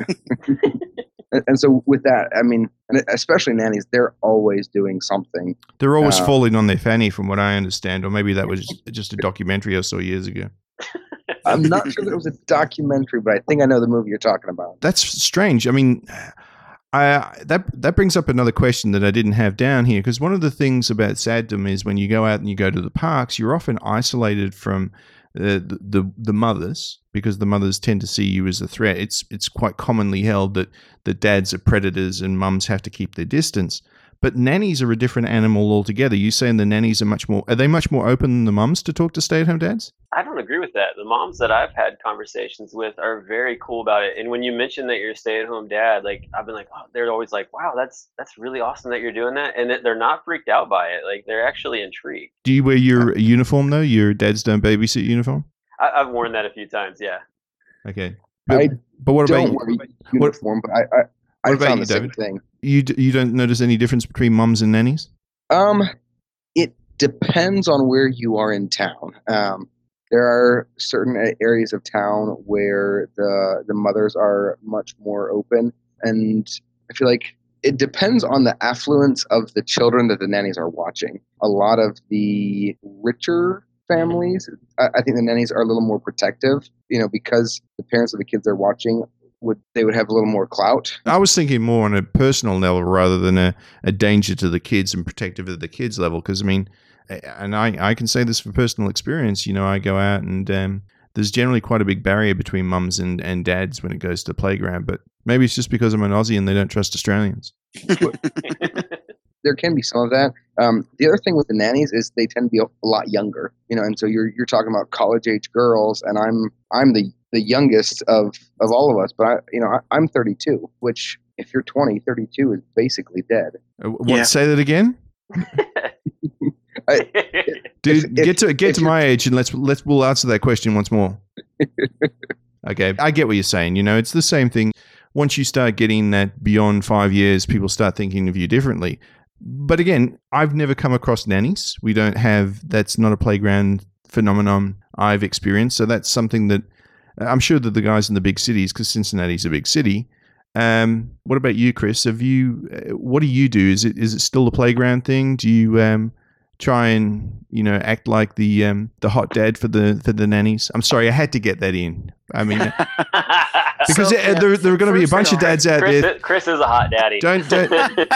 And, and so with that, I mean, and especially nannies, they're always doing something. They're always Uh, falling on their fanny, from what I understand, or maybe that was just a documentary I saw years ago. I'm not sure that it was a documentary, but I think I know the movie you're talking about. That's strange. I mean, I that that brings up another question that I didn't have down here, because one of the things about saddom is when you go out and you go to the parks, you're often isolated from uh, the, the the mothers, because the mothers tend to see you as a threat. It's it's quite commonly held that that dads are predators and mums have to keep their distance. But nannies are a different animal altogether. You saying the nannies are much more, are they much more open than the mums to talk to stay-at-home dads? I don't agree with that. The moms that I've had conversations with are very cool about it. And when you mention that you're a stay-at-home dad, like I've been like, oh, they're always like, wow, that's that's really awesome that you're doing that. And they're not freaked out by it. Like, they're actually intrigued. Do you wear your uniform though? Your dads don't babysit uniform? I, I've worn that a few times, yeah. Okay. But, I but what about don't you? wear a uniform, but I I, I What about found you, the same David? thing. You d- you don't notice any difference between mums and nannies? Um, it depends on where you are in town. Um, there are certain a- areas of town where the the mothers are much more open, and I feel like it depends on the affluence of the children that the nannies are watching. A lot of the richer families, I, I think the nannies are a little more protective, you know, because the parents of the kids they're watching would they would have a little more clout. I was thinking more on a personal level rather than a, a danger to the kids and protective of the kids level. Because I mean, and I, I can say this from personal experience. You know, I go out and um, there's generally quite a big barrier between mums and, and dads when it goes to the playground. But maybe it's just because I'm an Aussie and they don't trust Australians. There can be some of that. Um, the other thing with the nannies is they tend to be a, a lot younger, you know, and so you're you're talking about college age girls, and I'm I'm the, the youngest of, of all of us, but I you know I, I'm thirty-two, which if you're twenty, thirty-two is basically dead. Uh, what? Yeah. Say that again, I, dude. if- get if- to get if to you're- my age and let's let's we'll answer that question once more. Okay, I get what you're saying. You know, it's the same thing. Once you start getting that beyond five years, people start thinking of you differently. But again, I've never come across nannies. We don't have, that's not a playground phenomenon I've experienced. So that's something that I'm sure that the guys in the big cities, because Cincinnati's a big city. Um, what about you, Chris? Have you, uh, what do you do? Is it is it still a playground thing? Do you um, try and, you know, act like the um, the hot dad for the for the nannies? I'm sorry, I had to get that in. I mean, because So, there, yeah, there, there are going to be a first bunch of of all, dads out Chris, there. is, Chris is a hot daddy. Don't- don't-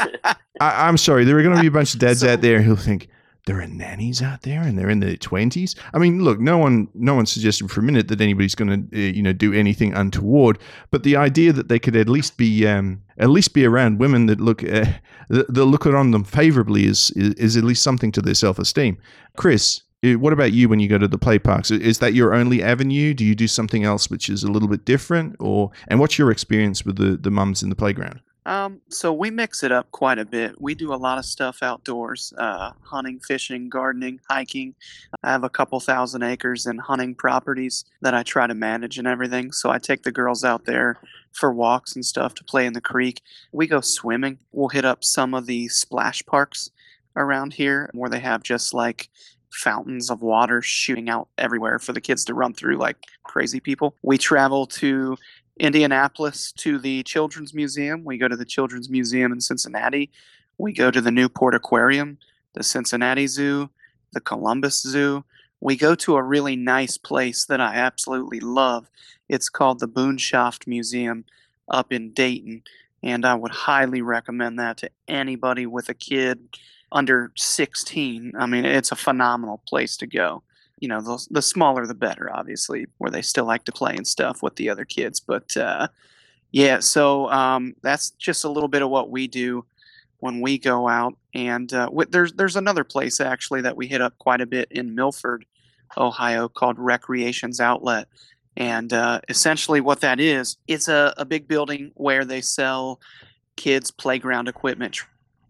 I, I'm sorry, there are going to be a bunch of dads So- out there who'll think there are nannies out there and they're in their twenties. I mean, look, no one, no one suggested for a minute that anybody's going to, uh, you know, do anything untoward. But the idea that they could at least be, um, at least be around women that look, uh, that, that look on them favorably is, is is at least something to their self-esteem. Chris, uh, what about you when you go to the play parks? Is that your only avenue? Do you do something else which is a little bit different, or and what's your experience with the the mums in the playground? Um, so we mix it up quite a bit. We do a lot of stuff outdoors, uh, hunting, fishing, gardening, hiking. I have a couple thousand acres in hunting properties that I try to manage and everything. So I take the girls out there for walks and stuff to play in the creek. We go swimming. We'll hit up some of the splash parks around here where they have just like fountains of water shooting out everywhere for the kids to run through like crazy people. We travel to Indianapolis to the Children's Museum. We go to the Children's Museum in Cincinnati. We go to the Newport Aquarium, the Cincinnati Zoo, the Columbus Zoo. We go to a really nice place that I absolutely love. It's called the Boonshoft Museum up in Dayton, and I would highly recommend that to anybody with a kid under sixteen. I mean, it's a phenomenal place to go. You know, the, the smaller the better, obviously, where they still like to play and stuff with the other kids. But uh, yeah, so um, that's just a little bit of what we do when we go out. And uh, w- there's there's another place actually that we hit up quite a bit in Milford, Ohio, called Recreations Outlet. And uh, essentially, what that is, it's a, a big building where they sell kids' playground equipment,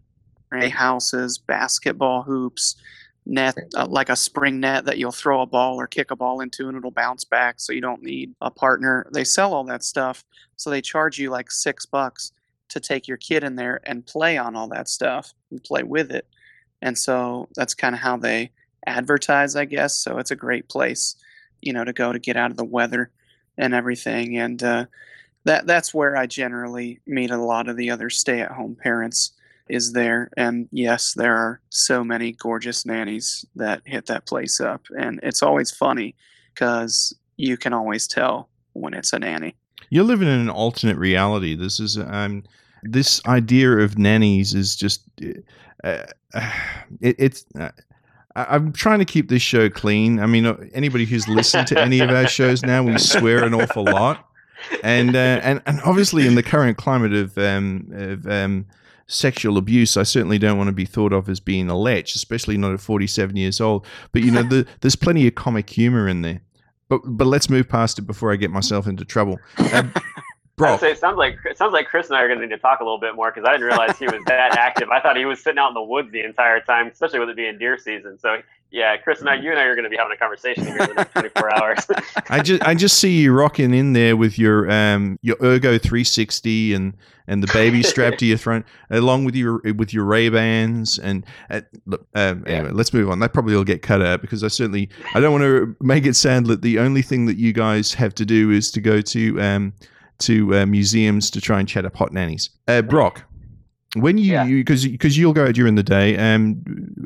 tray houses, basketball hoops, net, uh, like a spring net that you'll throw a ball or kick a ball into and it'll bounce back, so you don't need a partner. They sell all that stuff, so they charge you like six bucks to take your kid in there and play on all that stuff and play with it. And so that's kind of how they advertise, I guess. So it's a great place, you know, to go to get out of the weather and everything. And uh, that that's where I generally meet a lot of the other stay-at-home parents, is there. And yes, there are so many gorgeous nannies that hit that place up, and it's always funny because you can always tell when it's a nanny. You're living in an alternate reality. This is um, this idea of nannies is just uh, uh, it, it's. Uh, I- I'm trying to keep this show clean. I mean, uh, anybody who's listened to any of our shows now, we swear an awful lot, and uh, and and obviously in the current climate of um, of um, sexual abuse, I certainly don't want to be thought of as being a lech, especially not at forty-seven years old. But you know, the, there's plenty of comic humor in there. But but let's move past it before I get myself into trouble. Um, I bro, would say it sounds like it sounds like Chris and I are going to need to talk a little bit more, because I didn't realize he was that active. I thought he was sitting out in the woods the entire time, especially with it being deer season. So yeah, Chris and I, you and I are going to be having a conversation here in the next twenty-four hours. I just I just see you rocking in there with your um your Ergo three sixty and and the baby strapped to your front, along with your with your Ray-Bans. And uh, look, um, anyway, let's move on. That probably will get cut out, because I certainly I don't want to make it sound that the only thing that you guys have to do is to go to um to uh, museums to try and chat up hot nannies. Uh, Brock, when you Yeah. because because you'll go out during the day, um,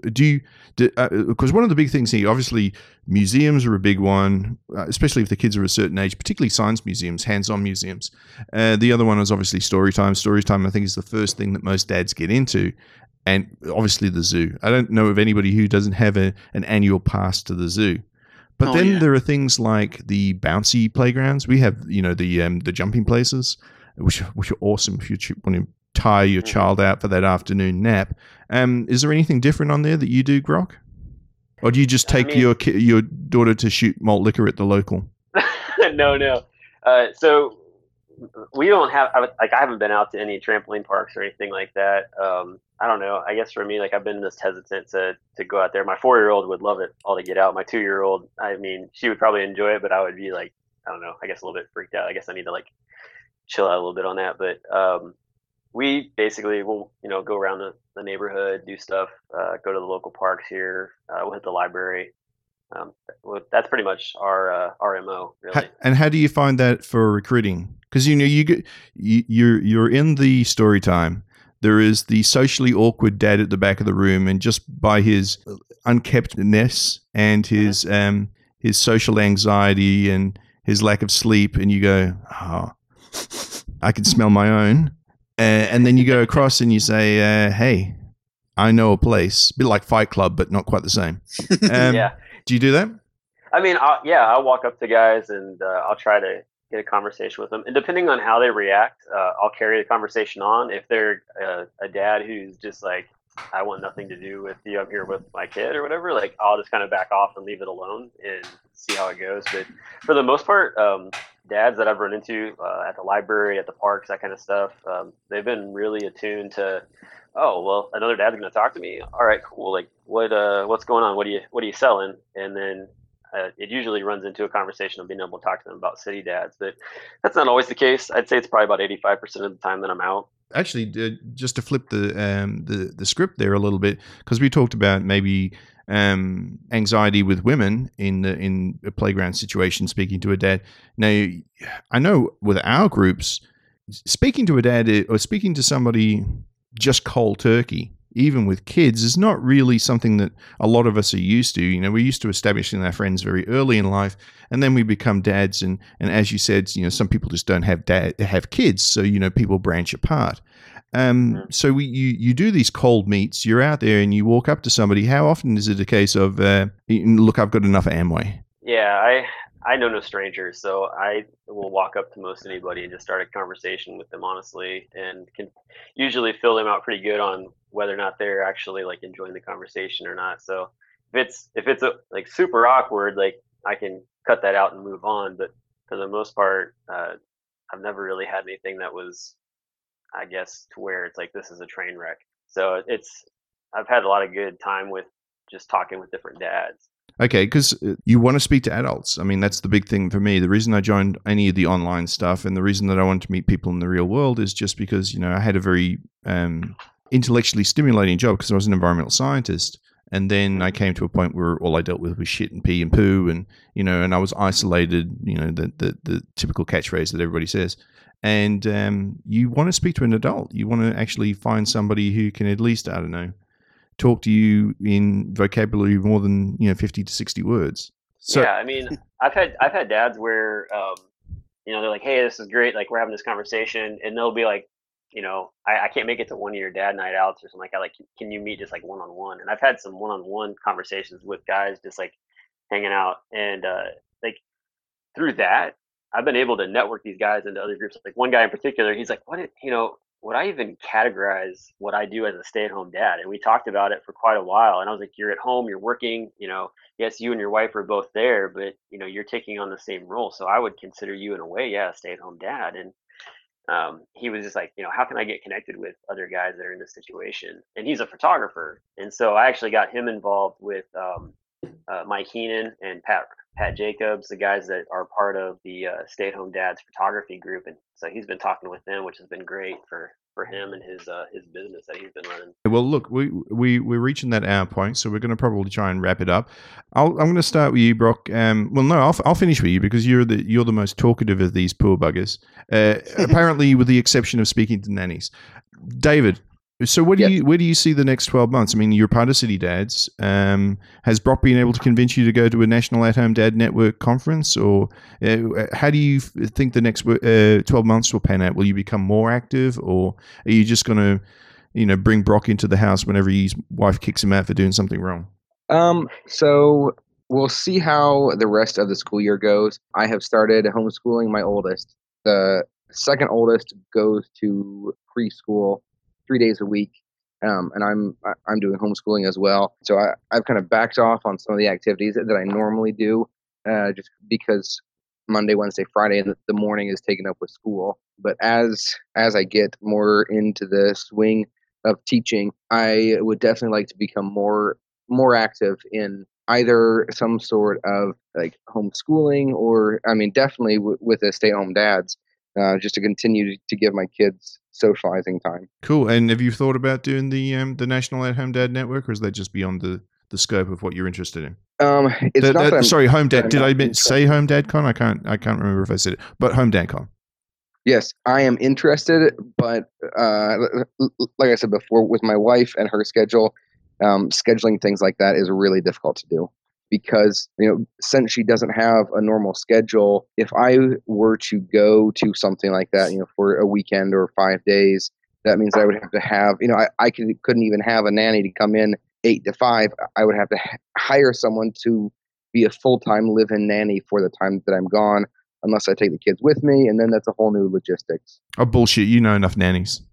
do you? Because uh, one of the big things here, obviously, museums are a big one, uh, especially if the kids are a certain age. Particularly science museums, hands-on museums. Uh, the other one is obviously story time. Story time, I think, is the first thing that most dads get into. And obviously the zoo. I don't know of anybody who doesn't have a, an annual pass to the zoo. But Oh, then yeah. there are things like the bouncy playgrounds. We have, you know, the um, the jumping places, which which are awesome if you ch- want to tire your child out for that afternoon nap. Um, is there anything different on there that you do, Grok? Or do you just I take mean- your ki- your daughter to shoot malt liquor at the local? no, no. Uh, so we don't have I, would- like I haven't been out to any trampoline parks or anything like that. Um, I don't know. I guess for me, like I've been just hesitant to to go out there. My four year old would love it all to get out. My two year old, I mean, she would probably enjoy it, but I would be like, I don't know. I guess a little bit freaked out. I guess I need to like chill out a little bit on that. But um, we basically will, you know, go around the, the neighborhood, do stuff, uh, go to the local parks here. Uh, we'll hit the library. Um, well, that's pretty much our uh, our M O, really. Ha- and how do you find that for recruiting? Because you know you get you, you're you're in the story time. There is the socially awkward dad at the back of the room, and just by his unkeptness and his Mm-hmm. um his social anxiety and his lack of sleep, and you go, oh, I can smell my own, uh, and then you go across and you say, uh, hey, I know a place, a bit like Fight Club, but not quite the same. Um, Yeah. Do you do that? I mean, I'll, yeah, I'll walk up to guys and uh, I'll try to get a conversation with them. And depending on how they react, uh, I'll carry the conversation on. If they're uh, a dad who's just like, I want nothing to do with you, I'm here with my kid or whatever, like I'll just kind of back off and leave it alone and see how it goes. But for the most part, um, dads that I've run into uh, at the library, at the parks, that kind of stuff, um, they've been really attuned to, oh, well, another dad's going to talk to me. All right, cool. Like what, uh, what's going on? What do you, what are you selling? And then uh, it usually runs into a conversation of being able to talk to them about city dads, but that's not always the case. I'd say it's probably about eighty-five percent of the time that I'm out. Actually, uh, just to flip the um, the the script there a little bit, because we talked about maybe um, anxiety with women in the, in a playground situation, speaking to a dad. Now, I know with our groups, speaking to a dad or speaking to somebody just cold turkey, even with kids, is not really something that a lot of us are used to. You know, we're used to establishing our friends very early in life, and then we become dads. And, and as you said, you know, some people just don't have dad have kids, so you know, people branch apart. Um, so we, you you do these cold meets. You're out there and you walk up to somebody. How often is it a case of uh, look, I've got enough Amway? Yeah, I I know no strangers, so I will walk up to most anybody and just start a conversation with them honestly, and can usually fill them out pretty good on whether or not they're actually like enjoying the conversation or not. So if it's if it's a, like super awkward, like I can cut that out and move on. But for the most part, uh, I've never really had anything that was, I guess, to where it's like this is a train wreck. So it's I've had a lot of good time with just talking with different dads. Okay, because you want to speak to adults. I mean, that's the big thing for me. The reason I joined any of the online stuff and the reason that I wanted to meet people in the real world is just because, you know, I had a very um, intellectually stimulating job because I was an environmental scientist. And then I came to a point where all I dealt with was shit and pee and poo and, you know, and I was isolated, you know, the the, the typical catchphrase that everybody says. And um, you want to speak to an adult. You want to actually find somebody who can at least, I don't know, talk to you in vocabulary more than, you know, fifty to sixty words. So, yeah, I mean, I've had I've had dads where, um, you know, they're like, hey, this is great. Like we're having this conversation, and they'll be like, you know, I, I can't make it to one of your dad night outs or something like that. Like, can you meet just like one on one? And I've had some one on one conversations with guys just like hanging out, and uh, like through that, I've been able to network these guys into other groups. Like one guy in particular, he's like, what, did, you know, would I even categorize what I do as a stay-at-home dad? And we talked about it for quite a while. And I was like, you're at home, you're working, you know, yes, you and your wife are both there, but you know, you're taking on the same role. So I would consider you in a way, yeah, a stay-at-home dad. And um, he was just like, you know, how can I get connected with other guys that are in this situation? And he's a photographer. And so I actually got him involved with um, uh, Mike Heenan and Pat Pat Jacobs, the guys that are part of the uh, Stay at Home Dads photography group, and so he's been talking with them, which has been great for, for him and his uh, his business that he's been running. well, look, we we we're reaching that hour point, so we're going to probably try and wrap it up. I'll, I'm going to start with you, Brock. Um, well, no, I'll, I'll finish with you because you're the you're the most talkative of these poor buggers. Uh, apparently, with the exception of speaking to nannies, David. So, what do Yes. you where do you see the next twelve months? I mean, you're part of City Dads. Um, has Brock been able to convince you to go to a National At Home Dad Network conference, or uh, how do you f- think the next uh, twelve months will pan out? Will you become more active, or are you just going to, you know, bring Brock into the house whenever his wife kicks him out for doing something wrong? Um, so we'll see how the rest of the school year goes. I have started homeschooling my oldest. The second oldest goes to preschool three days a week, um, and I'm I- I'm doing homeschooling as well. So I, I've kind of backed off on some of the activities that, that I normally do, uh, just because Monday, Wednesday, Friday, the, the morning is taken up with school. But as as I get more into the swing of teaching, I would definitely like to become more more active in either some sort of like homeschooling or, I mean, definitely w- with the stay-at-home dads, uh, just to continue to give my kids socializing time. Cool. And have you thought about doing the um, the National At Home Dad Network, or is that just beyond the, the scope of what you're interested in? Um, it's That- not that- that I'm, sorry, Home that Dad. I'm Did not I mean- say interested. Home Dad Con? I can't. I can't remember if I said it, but Home Dad Con. Yes, I am interested, but uh, l- l- like I said before, with my wife and her schedule, um, scheduling things like that is really difficult to do because, you know, since she doesn't have a normal schedule, if I were to go to something like that, you know, for a weekend or five days, that means I would have to have, you know, I, I could, couldn't even have a nanny to come in eight to five. I would have to h- hire someone to be a full-time live-in nanny for the time that I'm gone, unless I take the kids with me, and then that's a whole new logistics. Oh, bullshit. You know enough nannies.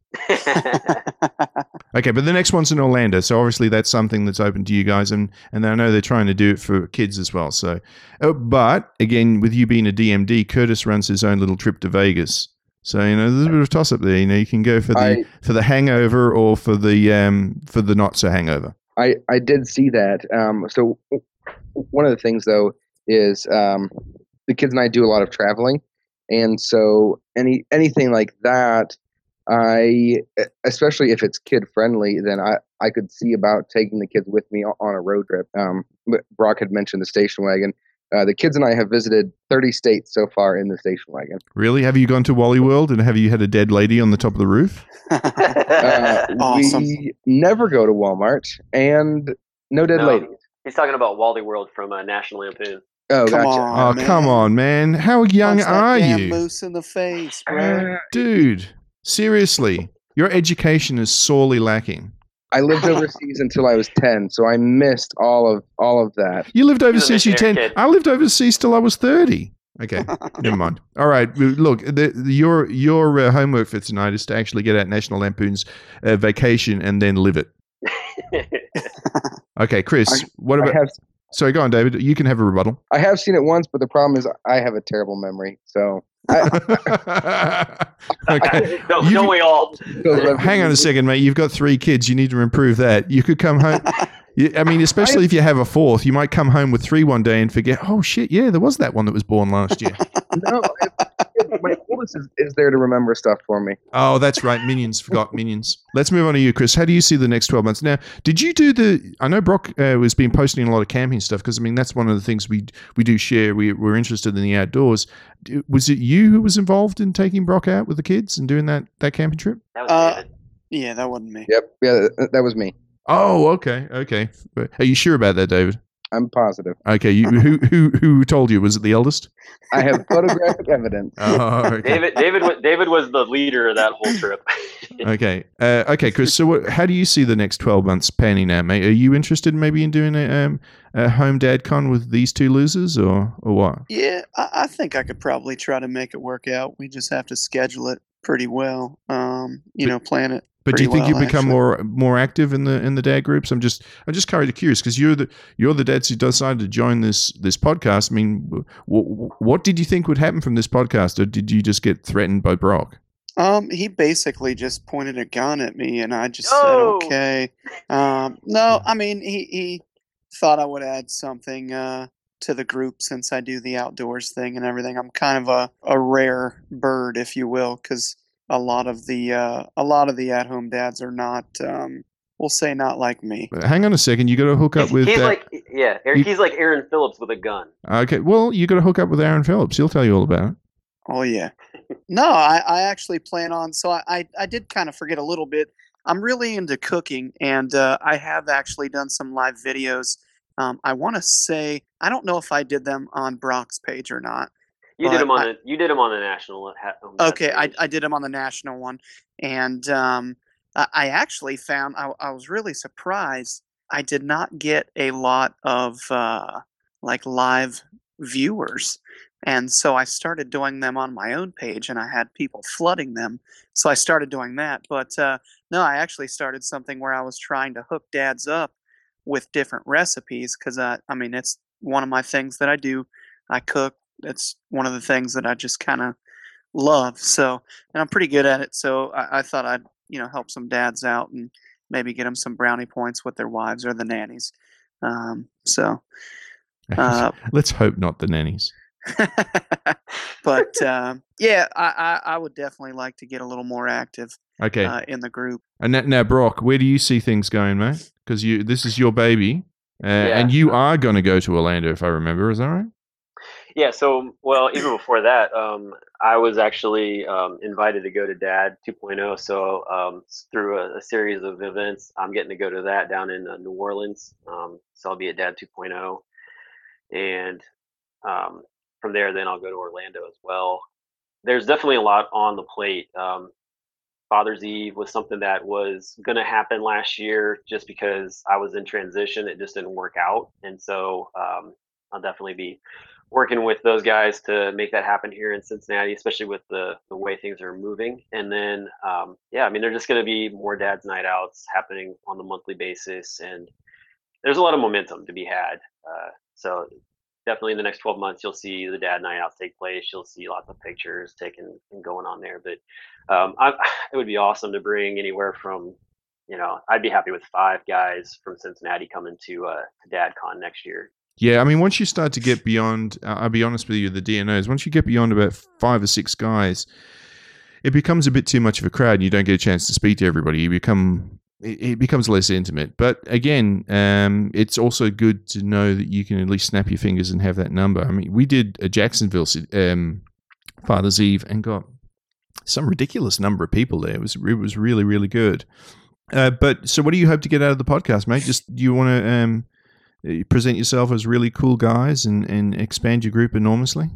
Okay, but the next one's in Orlando, so obviously that's something that's open to you guys, and, and I know they're trying to do it for kids as well. So, oh, but again, with you being a D M D, Curtis runs his own little trip to Vegas. So you know, there's a bit of toss up there. You know, you can go for the I- for the hangover or for the um for the not so hangover. I, I did see that. Um, so w- one of the things though is um, the kids and I do a lot of traveling, and so any anything like that, I especially if it's kid friendly, then I, I could see about taking the kids with me o- on a road trip. Um, but Brock had mentioned the station wagon. Uh, the kids and I have visited thirty states so far in the station wagon. Really? Have you gone to Wally World and have you had a dead lady on the top of the roof? Uh, Awesome. We never go to Walmart, and no dead No. ladies. He's talking about Wally World from uh, National Lampoon. Oh, Come gotcha. on. Oh, man. come on, man. How young Punch that are damn you? moose in the face, bro. Uh, Dude, seriously. Your education is sorely lacking. I lived overseas until I was ten, so I missed all of all of that. You lived overseas, you missionary ten. kid. I lived overseas till I was thirty. Okay, never mind. All right, look, the, the, your your uh, homework for tonight is to actually get out National Lampoon's uh, Vacation and then live it. Okay, Chris, what I about? have Sorry, go on, David. You can have a rebuttal. I have seen it once, but the problem is I have a terrible memory. So I, Okay. don't, You- don't we all? so Hang on a second, mate. You've got three kids. You need to improve that. You could come home. You- I mean, especially if you have a fourth, you might come home with three one day and forget, oh, shit, yeah, there was that one that was born last year. no, it, it, my oldest is, is there to remember stuff for me. Oh, that's right. Minions. Forgot Minions. Let's move on to you, Chris. How do you see the next twelve months? Now, did you do the... I know Brock uh, was been posting a lot of camping stuff because, I mean, that's one of the things we we do share. We, we're interested in the outdoors. D- Was it you who was involved in taking Brock out with the kids and doing that, that camping trip? That was Uh, David. Yeah, that wasn't me. Yep, yeah, that, that was me. Oh, okay. Okay. Are you sure about that, David? I'm positive. Okay. You, who, who, who told you? Was it the eldest? I have photographic evidence. Oh, okay. David, David, was, David was the leader of that whole trip. Okay. Uh, okay, Chris. So, what, how do you see the next twelve months panning out, mate? Are you interested, maybe, in doing a, um, a home dad con with these two losers, or or what? Yeah, I, I think I could probably try to make it work out. We just have to schedule it pretty well. Um, you But- know, plan it. But do you pretty think well, you become actually. more more active in the in the dad groups? I'm just I'm just kind of curious because you're the you're the dads who decided to join this this podcast. I mean, w- w- what did you think would happen from this podcast, or did you just get threatened by Brock? Um, he basically just pointed a gun at me, and I just No! said, "Okay." Um, no, I mean, he he thought I would add something uh, to the group since I do the outdoors thing and everything. I'm kind of a, a rare bird, if you will, because a lot of the uh, a lot of the at home dads are not. Um, we'll say not like me. Hang on a second, you got to hook up He's, with. he's uh, like, yeah, Aaron- you- he's like Aaron Phillips with a gun. okay, well, you got to hook up with Aaron Phillips. He'll tell you all about it. Oh yeah. No, I, I actually plan on. So I, I, I did kind of forget a little bit. I'm really into cooking, and uh, I have actually done some live videos. Um, I want to say I don't know if I did them on Brock's page or not. You did but them on I, the you did them on the national. ha- on that okay, I page. I did them on the national one, and um, I, I actually found I, I was really surprised. I did not get a lot of uh, like live viewers, and so I started doing them on my own page, and I had people flooding them. So I started doing that. But uh, no, I actually started something where I was trying to hook dads up with different recipes because I I mean it's one of my things that I do. I cook. It's one of the things that I just kind of love. So, and I'm pretty good at it. So I, I thought I'd, you know, help some dads out and maybe get them some brownie points with their wives or the nannies. Um, so, uh, Let's hope not the nannies. but um, yeah, I, I, I would definitely like to get a little more active Okay. uh, in the group. And now, now, Brock, where do you see things going, mate? Because you, this is your baby, uh, Yeah. and you are going to go to Orlando, if I remember. Is that right? Yeah, so well, even before that, um, I was actually um, invited to go to Dad two point oh. So um, s- through a, a series of events, I'm getting to go to that down in uh, New Orleans. Um, so I'll be at Dad two point oh, and um, from there, then I'll go to Orlando as well. There's definitely a lot on the plate. Um, Father's Eve was something that was going to happen last year, just because I was in transition. It just didn't work out, and so um, I'll definitely be working with those guys to make that happen here in Cincinnati, especially with the the way things are moving. And then, um, yeah, I mean, there's just going to be more dads' night outs happening on the monthly basis, and there's a lot of momentum to be had. Uh, so definitely in the next twelve months, you'll see the dad night outs take place. You'll see lots of pictures taken and going on there. But um, I, it would be awesome to bring anywhere from, you know, I'd be happy with five guys from Cincinnati coming to uh, to DadCon next year. Yeah, I mean, once you start to get beyond, uh, I'll be honest with you, the D N Os, once you get beyond about five or six guys, it becomes a bit too much of a crowd and you don't get a chance to speak to everybody. You become, it, it becomes less intimate. But again, um, it's also good to know that you can at least snap your fingers and have that number. I mean, we did a Jacksonville um, Father's Eve and got some ridiculous number of people there. It was, it was really, really good. Uh, but so what do you hope to get out of the podcast, mate? Just, do you want to um, present yourself as really cool guys and, and expand your group enormously?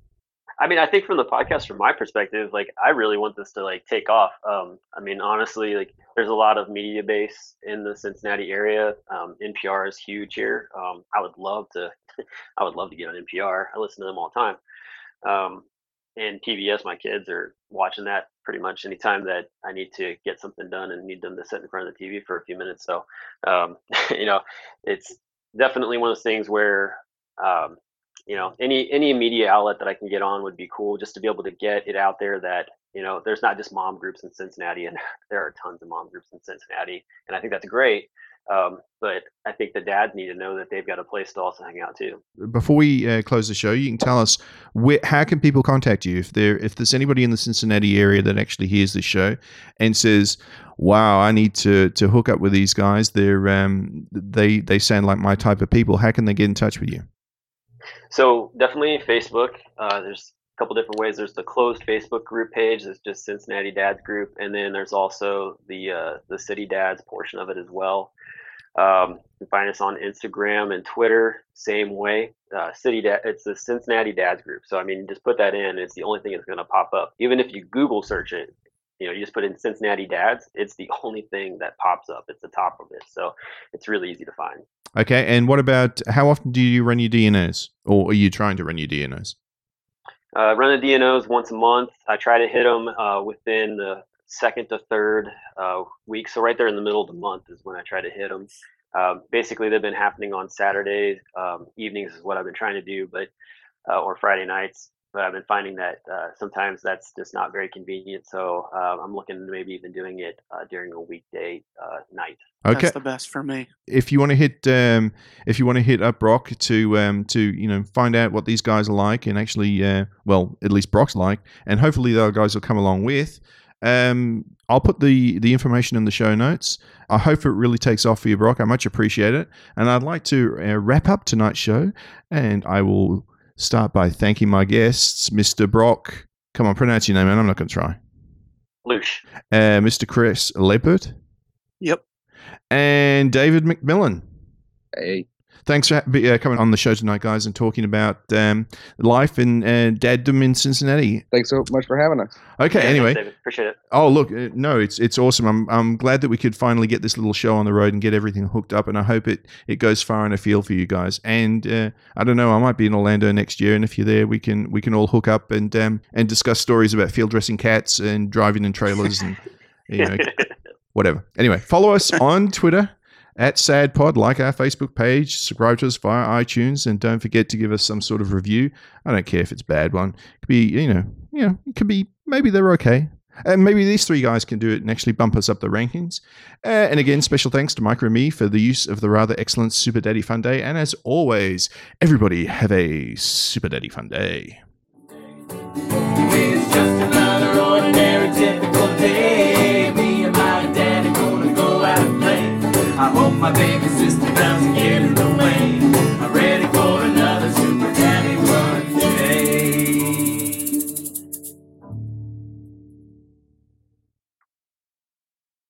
I mean, I think from the podcast, from my perspective, like I really want this to like take off. Um, I mean, honestly, like there's a lot of media base in the Cincinnati area. Um, N P R is huge here. Um, I would love to, I would love to get on N P R. I listen to them all the time. Um, and P B S, my kids are watching that pretty much anytime that I need to get something done and need them to sit in front of the T V for a few minutes. So, um, you know, it's definitely one of those things where, um, you know, any any media outlet that I can get on would be cool, just to be able to get it out there that, you know, there's not just mom groups in Cincinnati, and there are tons of mom groups in Cincinnati, and I think that's great. Um, but I think the dads need to know that they've got a place to also hang out too. Before we uh, close the show, you can tell us where, how can people contact you if there if there's anybody in the Cincinnati area that actually hears this show and says, "Wow, I need to to hook up with these guys. They're um they they sound like my type of people." How can they get in touch with you? So definitely Facebook. Uh, there's a couple different ways. There's the closed Facebook group page. It's just Cincinnati Dads Group, and then there's also the uh, the City Dads portion of it as well. Um, you can find us on Instagram and Twitter, same way. Uh, City Dad, it's the Cincinnati Dads Group. So I mean, just put that in. It's the only thing that's going to pop up. Even if you Google search it, you know, you just put in Cincinnati Dads. It's the only thing that pops up. It's the top of it. So it's really easy to find. Okay, and what about how often do you run your D N Os, or are you trying to run your D N Os? Uh, run the D N Os once a month. I try to hit them uh, within the second to third uh, week. So right there in the middle of the month is when I try to hit them. Um, basically, they've been happening on Saturdays um, evenings is what I've been trying to do, but uh, or Friday nights. But I've been finding that uh, sometimes that's just not very convenient. So uh, I'm looking to maybe even doing it uh, during a weekday uh, night. Okay, That's the best for me. if you want to hit um, if you want to hit up Brock to um, to you know find out what these guys are like, and actually uh, well at least Brock's like, and hopefully the other guys will come along with. Um, I'll put the the information in the show notes. I hope it really takes off for you, Brock. I much appreciate it, and I'd like to uh, wrap up tonight's show, and I will start by thanking my guests, Mister Brock. Come on, pronounce your name, man. I'm not going to try. Lush. Uh, Mister Chris Leppert. Yep. And David McMillan. Hey. Thanks for uh, coming on the show tonight, guys, and talking about um, life and uh, daddom in Cincinnati. Thanks so much for having us. Okay, Yeah, anyway. thanks, David. Appreciate it. Oh, look, uh, no, it's it's awesome. I'm I'm glad that we could finally get this little show on the road and get everything hooked up, and I hope it, it goes far and afield for you guys. And uh, I don't know, I might be in Orlando next year, and if you're there, we can we can all hook up and um, and discuss stories about field dressing cats and driving in trailers and you know whatever. Anyway, follow us on Twitter at SadPod, like our Facebook page, subscribe to us via iTunes, and don't forget to give us some sort of review. I don't care if it's a bad one. It could be, you know, you know, it could be, maybe they're okay. And maybe these three guys can do it and actually bump us up the rankings. Uh, and again, special thanks to Micro and me for the use of the rather excellent Super Daddy Fun Day. And as always, everybody have a Super Daddy Fun Day. It's just another ordinary typical day. Me and my daddy gonna go out and play. I hope my baby sister doesn't get